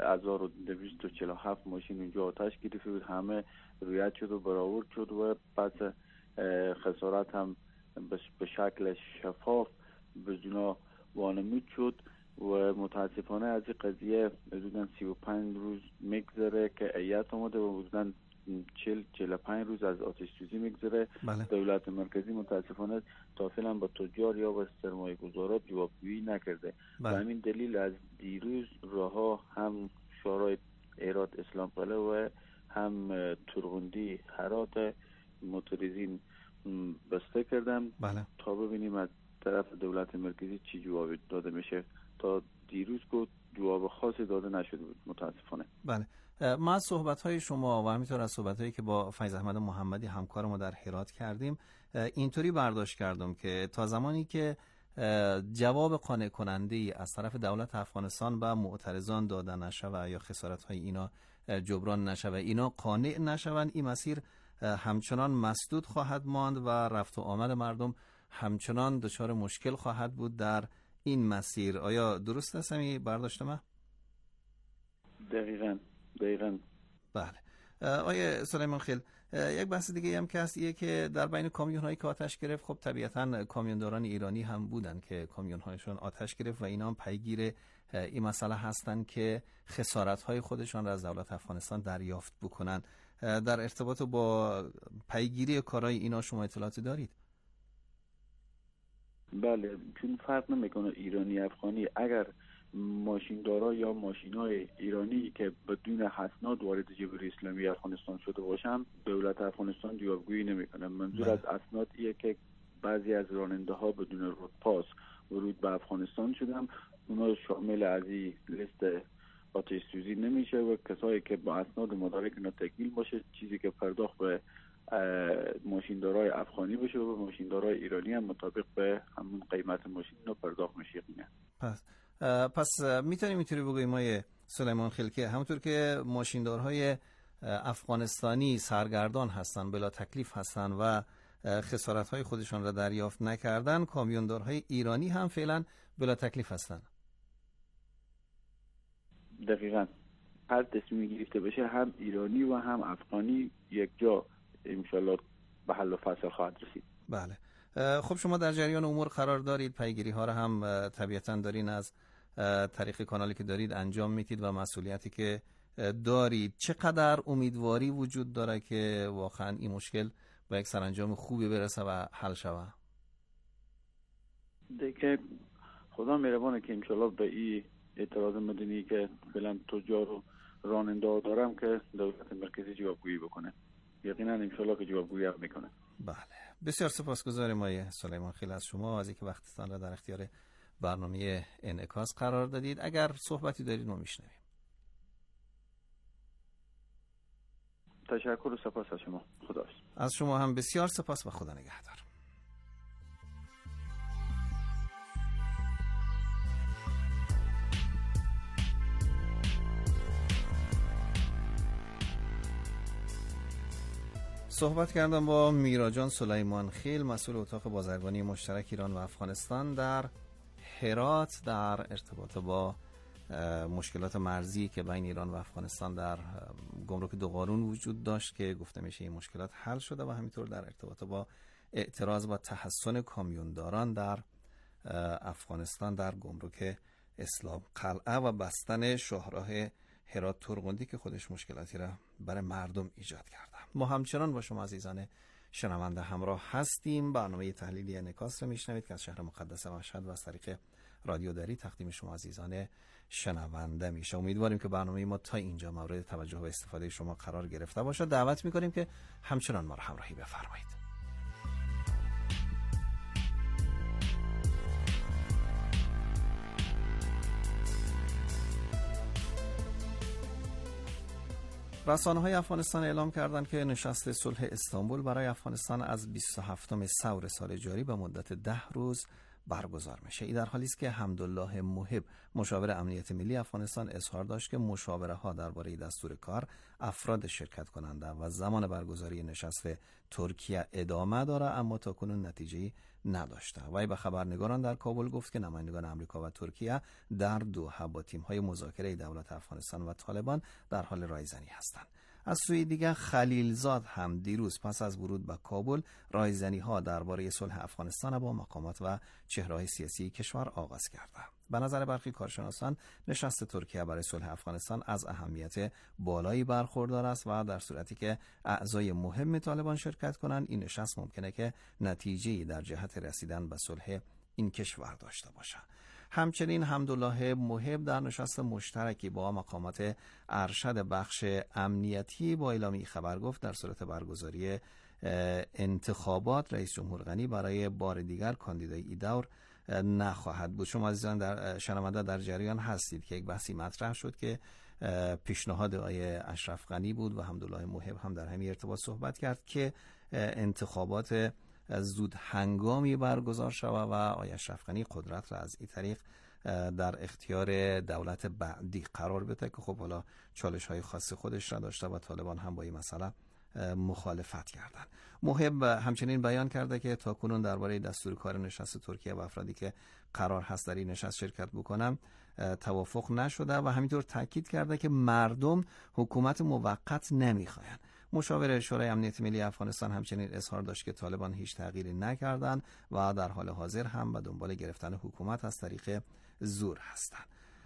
1247 ماشین اونجا آتش گرفته بود همه رویت شد و برآورد شد و پس خسارت هم به شکل شفاف به جنا وانمود شد و متاسفانه از این قضیه حدوداً 35 روز میگذره که هیئت آمده و حدوداً 40-45 روز از آتش سوزی میگذره. دولت مرکزی متاسفانه تا فعلا با تجار یا با سرمایه گذارات جوابگویی نکرده. به همین دلیل از دیروز راهها هم شورای هرات اسلام قلعه و هم ترغندی هرات معترضین بسته کردن تا ببینیم از طرف دولت مرکزی چی جواب داده میشه. تا دیروز که جواب خاصی داده نشده بود متاسفانه. بله، ما از صحبت‌های شما و همینطور از صحبت‌هایی که با فیض احمد محمدی همکار ما در هرات کردیم اینطوری برداشت کردم که تا زمانی که جواب قانع کننده‌ای از طرف دولت افغانستان و معترضان داده نشود یا خسارت‌های اینا جبران نشود، اینا قانع نشوند، این مسیر همچنان مسدود خواهد ماند و رفت و آمد مردم همچنان دچار مشکل خواهد بود در این مسیر. آیا درست است همین برداشت من؟ دقیقاً. بله. آیه سلیمان خیل، یک بحث دیگه هم که هست ایه که در بین کامیون هایی که آتش گرفت، خب طبیعتاً کامیونداران ایرانی هم بودن که کامیون هایشون آتش گرفت و اینا هم پیگیر این مسئله هستن که خسارت های خودشان را از دولت افغانستان دریافت بکنن. در ارتباط با پیگیری کارهای اینا شما اطلاعاتی دارید؟ بله، چون فرق نمیکنه ایرانی افغانی. اگر ماشیندارا یا ماشینای ایرانی که بدون اسناد وارد جمهوری اسلامی افغانستان شده باشن، دولت افغانستان جوابگویی نمیکنه. منظور از اسناد ایه که بعضی از راننده ها بدون رودپاس ورود به افغانستان شدن، اونا شامل از این لیست آتش سوزی نمیشه و کسایی که با اسناد مدارک اینا تکمیل باشه، چیزی که پرداخت به ماشیندارای افغانی بشه و ماشیندارای ایرانی هم مطابق به همون قیمت ماشین رو پرداخت میشه. پس میتونیم اینطوری بگوییم آقای سلیمان خیل که همونطور که ماشیندارهای افغانستانی سرگردان هستن، بلا تکلیف هستن و خسارت‌های خودشان را دریافت نکردن، کامیوندارهای ایرانی هم فعلا بلا تکلیف هستن. دقیقاً. هر تصمیمی گرفته بشه هم ایرانی و هم افغانی یک جا انشالله به حل و فصل خواهد رسید. بله. خب شما در جریان امور قرار دارید، پیگیری ها را هم طبیعتاً دارین از طریق کانالی که دارید انجام میدید و مسئولیتی که دارید. چقدر امیدواری وجود داره که واقعاً این مشکل به یک سرانجام خوبی برسه و حل شود؟ دیگه خدا مهربانه که انشالله به این اعتراض مدنی که فعلا تجار و راننده دارم که دولت مرکزی جوابگویی بکنه. یقینا انشالله که جوابگویی هم میکنه. بله، بسیار سپاسگزارم آقای سلیمان خیل از شما از اینکه وقتتان را در اختیار برنامه انعکاس قرار دادید. اگر صحبتی دارید ما میشنویم. تشکر و سپاس از شما. خدا حافظ. از شما هم بسیار سپاس و خدا نگهدار. صحبت کردم با میراجان سلیمان خیل، مسئول اتاق بازرگانی مشترک ایران و افغانستان در هرات، در ارتباط با مشکلات مرزی که بین ایران و افغانستان در گمرک دوقارون وجود داشت که گفته میشه این مشکلات حل شده و همینطور در ارتباط با اعتراض و تحسن کامیونداران در افغانستان در گمرک اسلام قلعه و بستن شاهراه هرات ترغندی که خودش مشکلاتی را برای مردم ایجاد کرده. ما همچنان با شما عزیزان شنونده همراه هستیم. برنامه تحلیلی انعکاس را میشنوید که از شهر مقدس مشهد و از طریق رادیو دری تقدیم شما عزیزان شنونده میشه. امیدواریم که برنامه ما تا اینجا مورد توجه و استفاده شما قرار گرفته باشه. دعوت میکنیم که همچنان ما را همراهی بفرمایید. رسانه‌های افغانستان اعلام کردند که نشست صلح استانبول برای افغانستان از 27 ثور سال جاری به مدت 10 روز برگزار میشه. این در حالی است که حمدالله محب مشاور امنیت ملی افغانستان اظهار داشت که مشاوره ها درباره دستور کار، افراد شرکت کننده و زمان برگزاری نشست ترکیه ادامه داره، اما تاکنون نتیجه‌ای نداشته. وی به خبرنگاران در کابل گفت که نمایندگان آمریکا و ترکیه در دوحه با تیم‌های مذاکره دولت افغانستان و طالبان در حال رایزنی هستند. از سوی دیگر خلیلزاد هم دیروز پس از ورود به کابل رایزنی‌ها درباره صلح افغانستان با مقامات و چهره‌های سیاسی کشور آغاز کرده. به نظر برخی کارشناسان نشست ترکیه برای صلح افغانستان از اهمیت بالایی برخوردار است و در صورتی که اعضای مهم طالبان شرکت کنند این نشست ممکنه که نتیجه‌ای در جهت رسیدن به صلح این کشور داشته باشد. همچنین حمدالله محب در نشست مشترکی با مقامات ارشد بخش امنیتی با اعلامی خبر گفت در صورت برگزاری انتخابات رئیس جمهور غنی برای بار دیگر کاندیدای این دور نخواهد بود. شما عزیزان در شنونده در جریان هستید که یک بحثی مطرح شد که پیشنهاد آقای اشرف غنی بود و حمدالله محب هم در همین ارتباط صحبت کرد که انتخابات زود هنگامی برگزار شود و آقای اشرف غنی قدرت را از این طریق در اختیار دولت بعدی قرار بده که خب حالا چالش های خاص خودش را داشته و طالبان هم با این مسئله مخالفت کردند. محب همچنین بیان کرده که تاکنون درباره دستور کار نشست ترکیه و افرادی که قرار هست در این نشست شرکت بکنن توافق نشده و همینطور تاکید کرده که مردم حکومت موقت نمیخواین. مشاور شورای امنیت ملی افغانستان همچنین اظهار داشت که طالبان هیچ تغییری نکردند و در حال حاضر هم به دنبال گرفتن حکومت از طریق زور هستند.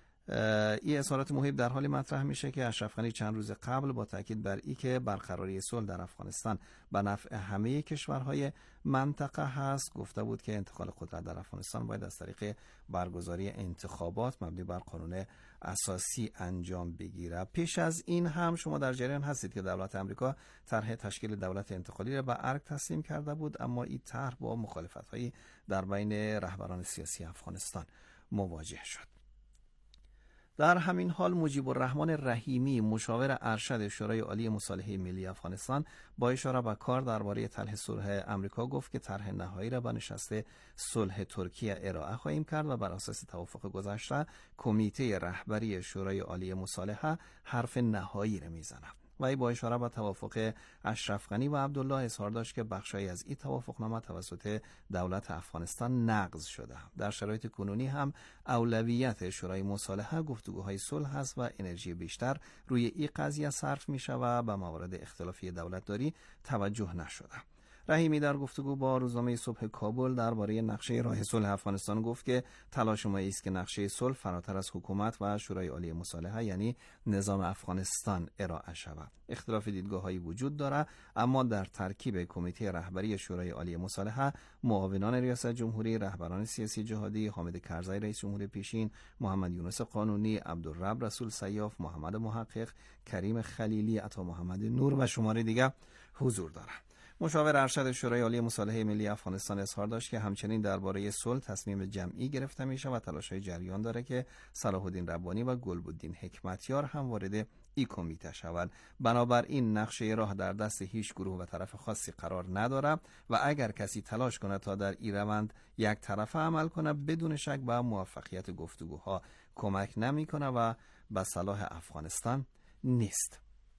این اظهارات محب در حالی مطرح میشه که اشرف غنی چند روز قبل با تاکید بر این که برقراری صلح در افغانستان به نفع همه کشورهای منطقه هست گفته بود که انتقال قدرت در افغانستان باید از طریق برگزاری انتخابات مبنی بر قانون اساسی انجام بگیره. پیش از این هم شما در جریان هستید که دولت آمریکا طرح تشکیل دولت انتقالی را به ارگ تسلیم کرده بود، اما این طرح با مخالفت‌هایی در بین رهبران سیاسی افغانستان مواجه شد. در همین حال مجیب الرحمن رحیمی مشاور ارشد شورای عالی مصالحه ملی افغانستان با اشاره به کار درباره طرح صلح آمریکا گفت که طرح نهایی را به نشست صلح ترکیه ارائه خواهیم کرد و بر اساس توافق گذشته کمیته رهبری شورای عالی مصالحه حرف نهایی را میزند. و با اشاره به توافق اشرف غنی و عبدالله اظهار داشت که بخشی از این توافقنامه توسط دولت افغانستان نقض شده. در شرایط کنونی هم اولویت شورای مصالحه گفتگوهای صلح است و انرژی بیشتر روی این قضیه صرف می شود و به موارد اختلافی دولتداری توجه نشده. رحیمی در گفتگو با روزنامه صبح کابل درباره نقشه راه صلح افغانستان گفت که تلاش ما است که نقشه صلح فراتر از حکومت و شورای عالی مصالحه یعنی نظام افغانستان ارائه شود. اختلاف دیدگاه‌هایی وجود دارد، اما در ترکیب کمیته رهبری شورای عالی مصالحه معاونان ریاست جمهوری، رهبران سیاسی جهادی، حامد کرزی رئیس جمهور پیشین، محمد یونس قانونی، عبدالرب رسول سیاف، محمد محقق، کریم خلیلی، عطا محمد نور و شماره دیگر حضور دارند. مشاور ارشد شورای عالی مصالحه ملی افغانستان اظهار داشت که همچنین درباره صلح تصمیم جمعی گرفته میشه و تلاش‌های جریان داره که صلاح الدین ربانی و گلبدین حکمتیار هم وارد این کمیته شوند. بنابراین نقشه راه در دست هیچ گروه و طرف خاصی قرار نداره و اگر کسی تلاش کنه تا در این روند یک طرفه عمل کنه بدون شک به موفقیت گفتگوها کمک نمیکنه و به صلاح افغانستان نیست.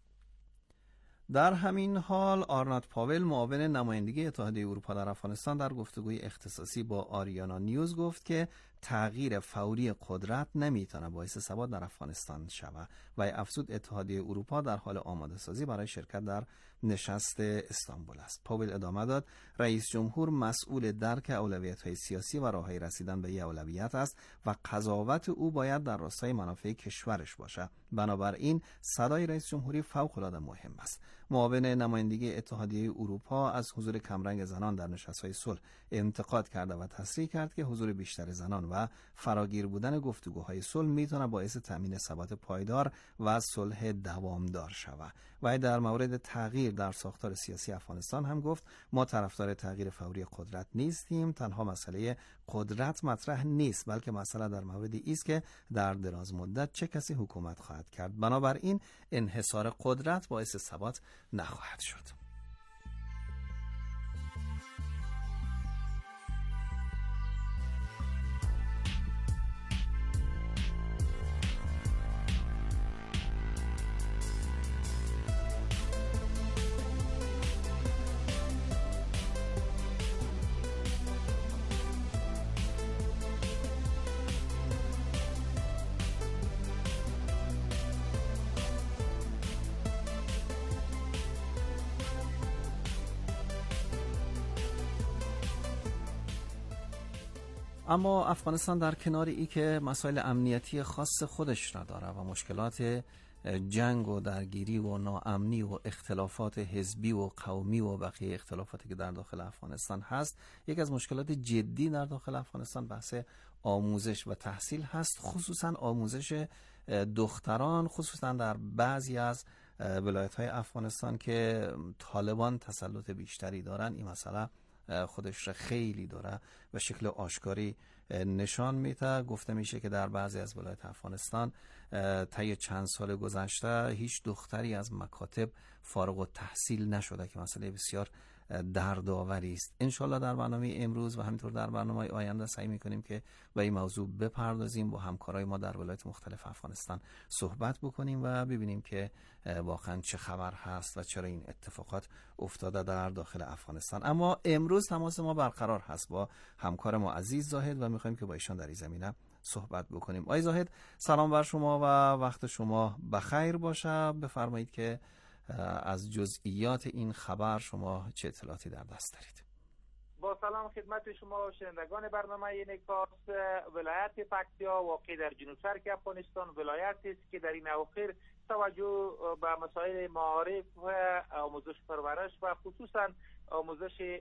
در همین حال آرنات پاول معاون نمایندگی اتحادیه اروپا در افغانستان در گفتگوی اختصاصی با آریانا نیوز گفت که تغییر فوری قدرت نمیتونه باعث ثبات در افغانستان شود و افزود اتحادیه اروپا در حال آماده سازی برای شرکت در نشست استانبول است. پاول ادامه داد رئیس جمهور مسئول درک اولویت‌های سیاسی و راههای رسیدن به این اولویت است و قضاوت او باید در راستای منافع کشورش باشد. بنابراین صدای رئیس جمهوری فوق‌العاده مهم است. معاون نمایندگی اتحادیه اروپا از حضور کمرنگ زنان در نشست‌های صلح انتقاد کرده و تصریح کرد که حضور بیشتر زنان و فراگیر بودن گفتگوهای صلح میتونه باعث تامین ثبات پایدار و صلح دوامدار شود. و در مورد تغییر در ساختار سیاسی افغانستان هم گفت ما طرفدار تغییر فوری قدرت نیستیم. تنها مسئله قدرت مطرح نیست، بلکه مسئله در موردی است که در دراز مدت چه کسی حکومت خواهد کرد. بنابراین انحصار قدرت باعث ثبات نخواهد شد. اما افغانستان در کنار ای که مسائل امنیتی خاص خودش را داره و مشکلات جنگ و درگیری و ناامنی و اختلافات حزبی و قومی و بقیه اختلافاتی که در داخل افغانستان هست، یک از مشکلات جدی در داخل افغانستان بحث آموزش و تحصیل هست، خصوصا آموزش دختران، خصوصا در بعضی از ولایت‌های افغانستان که طالبان تسلط بیشتری دارن. این مسئله خودش را خیلی داره و شکل آشکاری نشان میده. گفته میشه که در بعضی از ولایت افغانستان طی چند سال گذشته هیچ دختری از مکاتب فارغ التحصیل نشده که مسئله بسیار دردآوری است. انشالله در برنامه امروز و همینطور در برنامه آینده سعی میکنیم که به این موضوع بپردازیم، با همکارای ما در ولایت مختلف افغانستان صحبت بکنیم و ببینیم که واقعا چه خبر هست و چرا این اتفاقات افتاده در داخل افغانستان. اما امروز تماس ما برقرار هست با همکار ما عزیز زاهد و میخوایم که با ایشان در این زمینه صحبت بکنیم. آقای زاهد، سلام بر شما و وقت شما بخیر باشه. بفرمایید که از جزئیات این خبر شما چه اطلاعاتی در دست دارید؟ با سلام خدمت شما شنوندگان برنامه نکاس. ولایت پکتیا واقع در جنوب شرق افغانستان ولایتی است که در این اواخر توجه به مسائل معارف و آموزش پرورش و خصوصا آموزش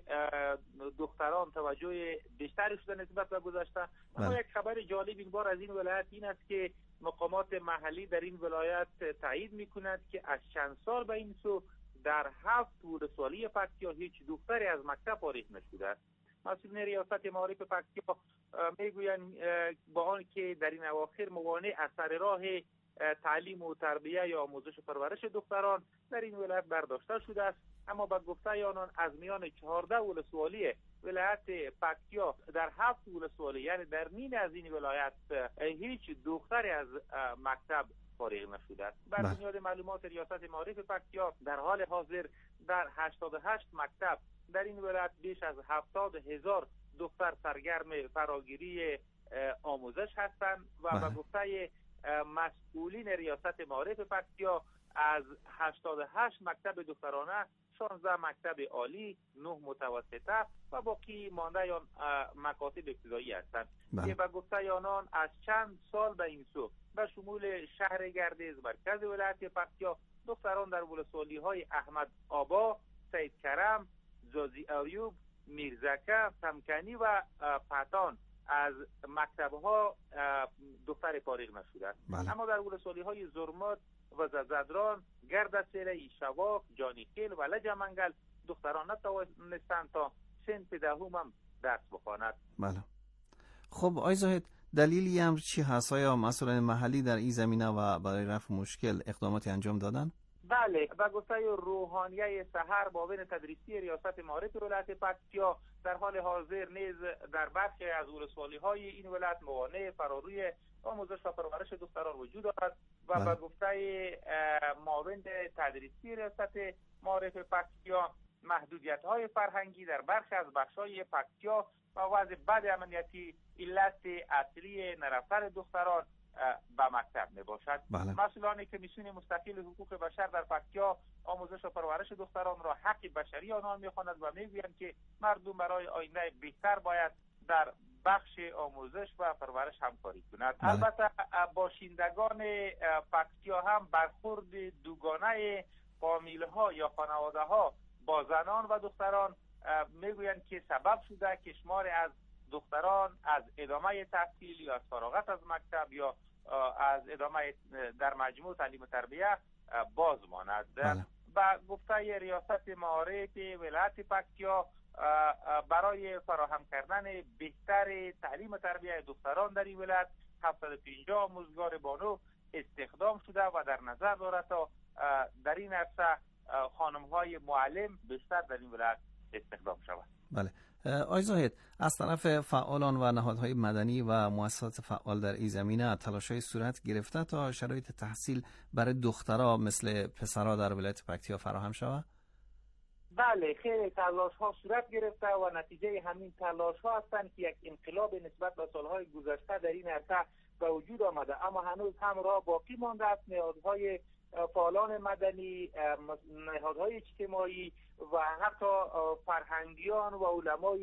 دختران توجه بیشتری شده نسبت به گذشته. اما یک خبر جالب این بار از این ولایت این است که مقامات محلی در این ولایت تایید می‌کند که از چند سال به این سو در 7 ولسوالی پکتیا هیچ دختری از مکتب فارغ نشده است. مسئولین ریاست معارف پکتیا میگویند با آنکه در این اواخر موانع از سر راه تعلیم و تربیت یا آموزش و پرورش دختران در این ولایت برداشته شده است، اما به گفته آنان از میان 14 ولسوالی ولایت پکتیا در 7 ولسوالی یعنی در نیم از این ولایت هیچ دختری از مکتب فارغ نشده است. بر بنیاد معلومات ریاست معارف پکتیا در حال حاضر در 88 مکتب در این ولایت بیش از 70,000 دختر سرگرم فراگیری آموزش هستند و به گفته مسئولین ریاست معارف پکتیا از 88 مکتب دخترانه 16 مکتب عالی، 9 متوسطه و باقی مانده یا مکاتب ابتدایی هستند که به گفته آنان از چند سال به این سو به شمول شهر گردیز مرکز ولایت پکتیا دختران در ولسوالی های احمد آبا، سید کرم، زازی ایوب، میرزکه، تمکنی و پتان از مکتب‌ها دختر فارغ نشده است. اما در ولسوالی های زرمت و زدران، گردسیره، شواک، جانیکیل و لجمنگل دختران نتوانستند تا صنف دهم هم درس بخواند. بله. خب آقای زاهد، دلیلی هم چی هست؟ یا مسئولین محلی در این زمینه و برای رفع مشکل اقداماتی انجام دادن؟ بله، به گفته روحانیه سحر معاون تدریسی ریاست معارف ولایت پکتیا در حال حاضر نیز در برخی از ولسوالی‌های این ولایت موانع فراروی آموزش و پرورش دختران وجود دارد و به گفته معاون تدریسی ریاست معارف پکتیا محدودیت‌های فرهنگی در برخی از بخش‌های پکتیا و وضع بد امنیتی علت اصلی نرفتن دختران به مکتب می باشد. مسئولان کمیسیون مستقل حقوق بشر در پکتیا آموزش و پرورش دختران را حق بشری آنان می‌خواند و می‌گویند که مردم برای آینده بهتر باید در بخش آموزش و پرورش همکاری کنند. البته باشندگان پکتیا هم برخورد دوگانه فامیل‌ها یا خانواده‌ها با زنان و دختران میگویند که سبب شده که شمار از دختران از ادامه تحصیل یا از فراغت از مکتب یا از ادامه در مجموع تعلیم و تربیت باز ماند. با گفته ریاست معارف ولایت پکتیا برای فراهم کردن بهتر تعلیم و تربیت دختران در این ولایت 750 آموزگار بانو استخدام شده و در نظر دارد تا در این عرصه خانم‌های معلم بیشتر در این ولایت استخدام شود. بله. آقای زاهد، از طرف فعالان و نهادهای مدنی و مؤسسات فعال در این زمینه تلاش‌های صورت گرفته تا شرایط تحصیل برای دخترها مثل پسرها در ولایت پکتیا فراهم شود؟ بله، خیلی تلاش‌ها صورت گرفته و نتیجه همین تلاش‌ها هستند که یک انقلاب نسبت به سال‌های گذشته در این عرصه به وجود آمده، اما هنوز هم راه باقی مانده است. نهادهای فعالان مدنی، نهادهای اجتماعی و حتی فرهنگیان و علمای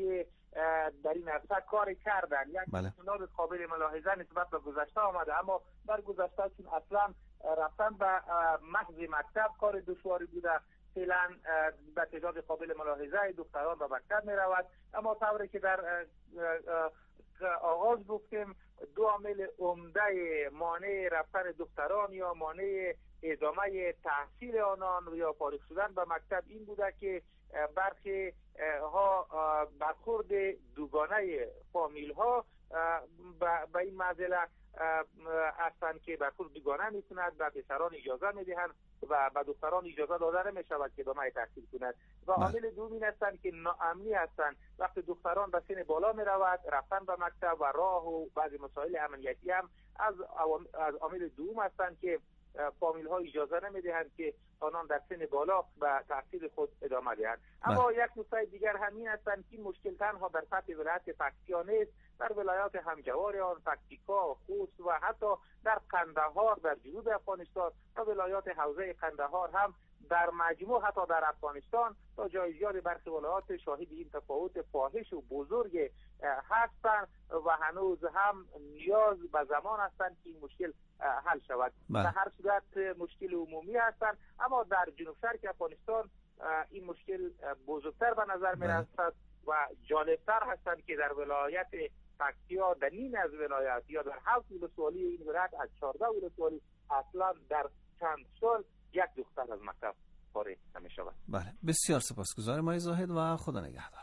در این عرصه کار کردن. یک استناد قابل ملاحظه نسبت به گذشته آمده، اما در گذشته چون اصلا رفتن به محض مکتب کار دشواری بوده، فعلا به تعداد قابل ملاحظه دختران به مکتب می رود. اما طوری که در آغاز گفتیم، دو عامل عمده مانع رفتن دختران یا مانع ادامه تحصیل آنان یا فارغ شدن به مکتب این بوده که برخی ها برخورد دوگانه فامیل ها به این معضله هستند که برخورد دوگانه میکنند، به پسران اجازه میدهند و به دختران اجازه داده نمیشود که ادامه تحصیل کنند. و عامل دوم این هستند که ناامنی هستند. وقتی دختران به سن بالا می رود، رفتن به مکتب و راه و بعضی مسائل امنیتی هم از عامل دوم هستند که فامیل ها اجازه نمیدهند که آنان در سن بالا به تحصیل خود ادامه دهند. اما یک نکته دیگر همین هستند که مشکل تنها در سطح ولایت پکتیا نیست، در ولایات همجوار آن پکتیکا، خوست و حتی در قندهار در جنوب افغانستان و ولایات حوزه قندهار هم در مجموع حتی در افغانستان تا جای زیادی برخی ولایات شاهد این تفاوت فاحش و بزرگ هستند و هنوز هم نیاز به زمان هستند که این مشکل حل شود. در هر صورت مشکل عمومی هستند، اما در جنوب شرق افغانستان این مشکل بزرگتر به نظر می رسد و جالبتر هستند که در ولایت پکتیا در این از ولایت یا در 7 ولسوالی این ولایت از 14 ولسوالی اصلا در چند سال یک دختر از مکتب فارغ نمی شود. بله، بسیار سپاسگزارم آقای زاهد و خدا نگهدار.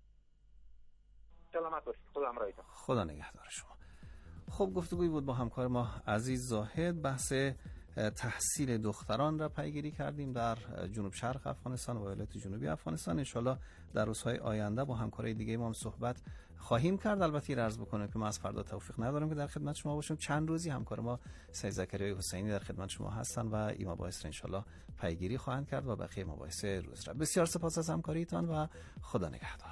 سلامت باشید. خدا همراهتون. خدا نگهدار شما. خب گفتگویی بود با همکار ما عزیز زاهد. بحث تحصیل دختران را پیگیری کردیم در جنوب شرق افغانستان و ولایت جنوبی افغانستان. انشالله در روزهای آینده با همکارای دیگه ما هم صحبت خواهیم کرد. البته عرض بکنم که ما از فردا توفیق ندارم که در خدمت شما باشم. چند روزی همکار ما سید زکریای حسینی در خدمت شما هستن و این مباحث را انشالله پیگیری خواهند کرد و بقیه مباحث روز را. بسیار سپاس از همکاریتان و خدا نگهدار.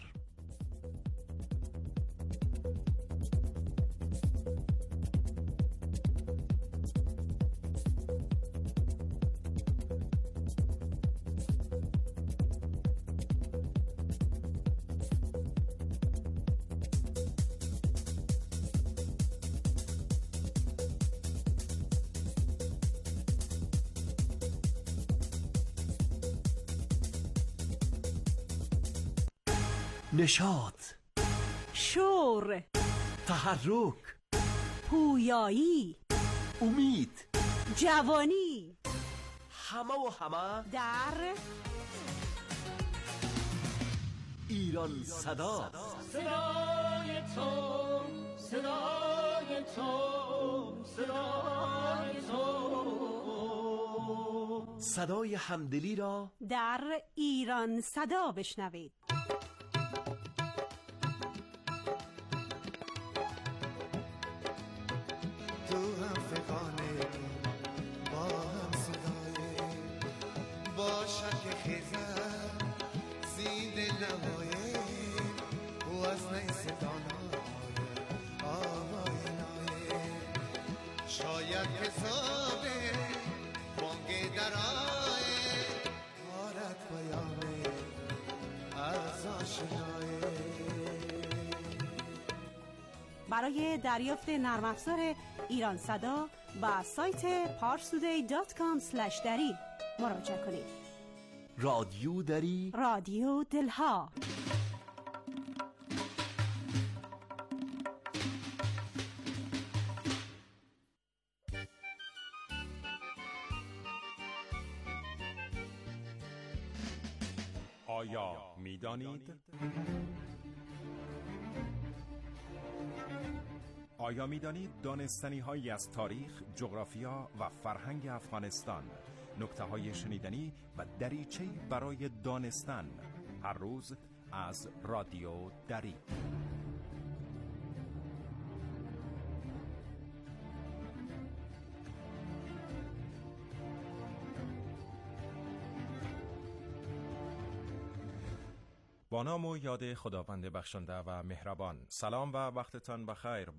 نشاط، شور، تحرک، پویایی، امید، جوانی، همه در ایران صدا. صدای تو، صدای تو، صدای تو، صدای همدلی را در ایران صدا بشنوید. شاید حسابه بانگ درائه غارت بیامه از آشنایه. برای دریافت نرم افزار ایران صدا با سایت parstoday.com/dari مراجعه کنید. رادیو دری، رادیو دلها. آیا می‌دانید؟ آیا می‌دانید دانستنی‌هایی از تاریخ، جغرافیا و فرهنگ افغانستان، نکته‌های شنیدنی و دریچه‌ای برای دانستن، هر روز از رادیو دری. با نام و یاد خداوند بخشنده و مهربان. سلام و وقتتان بخیر.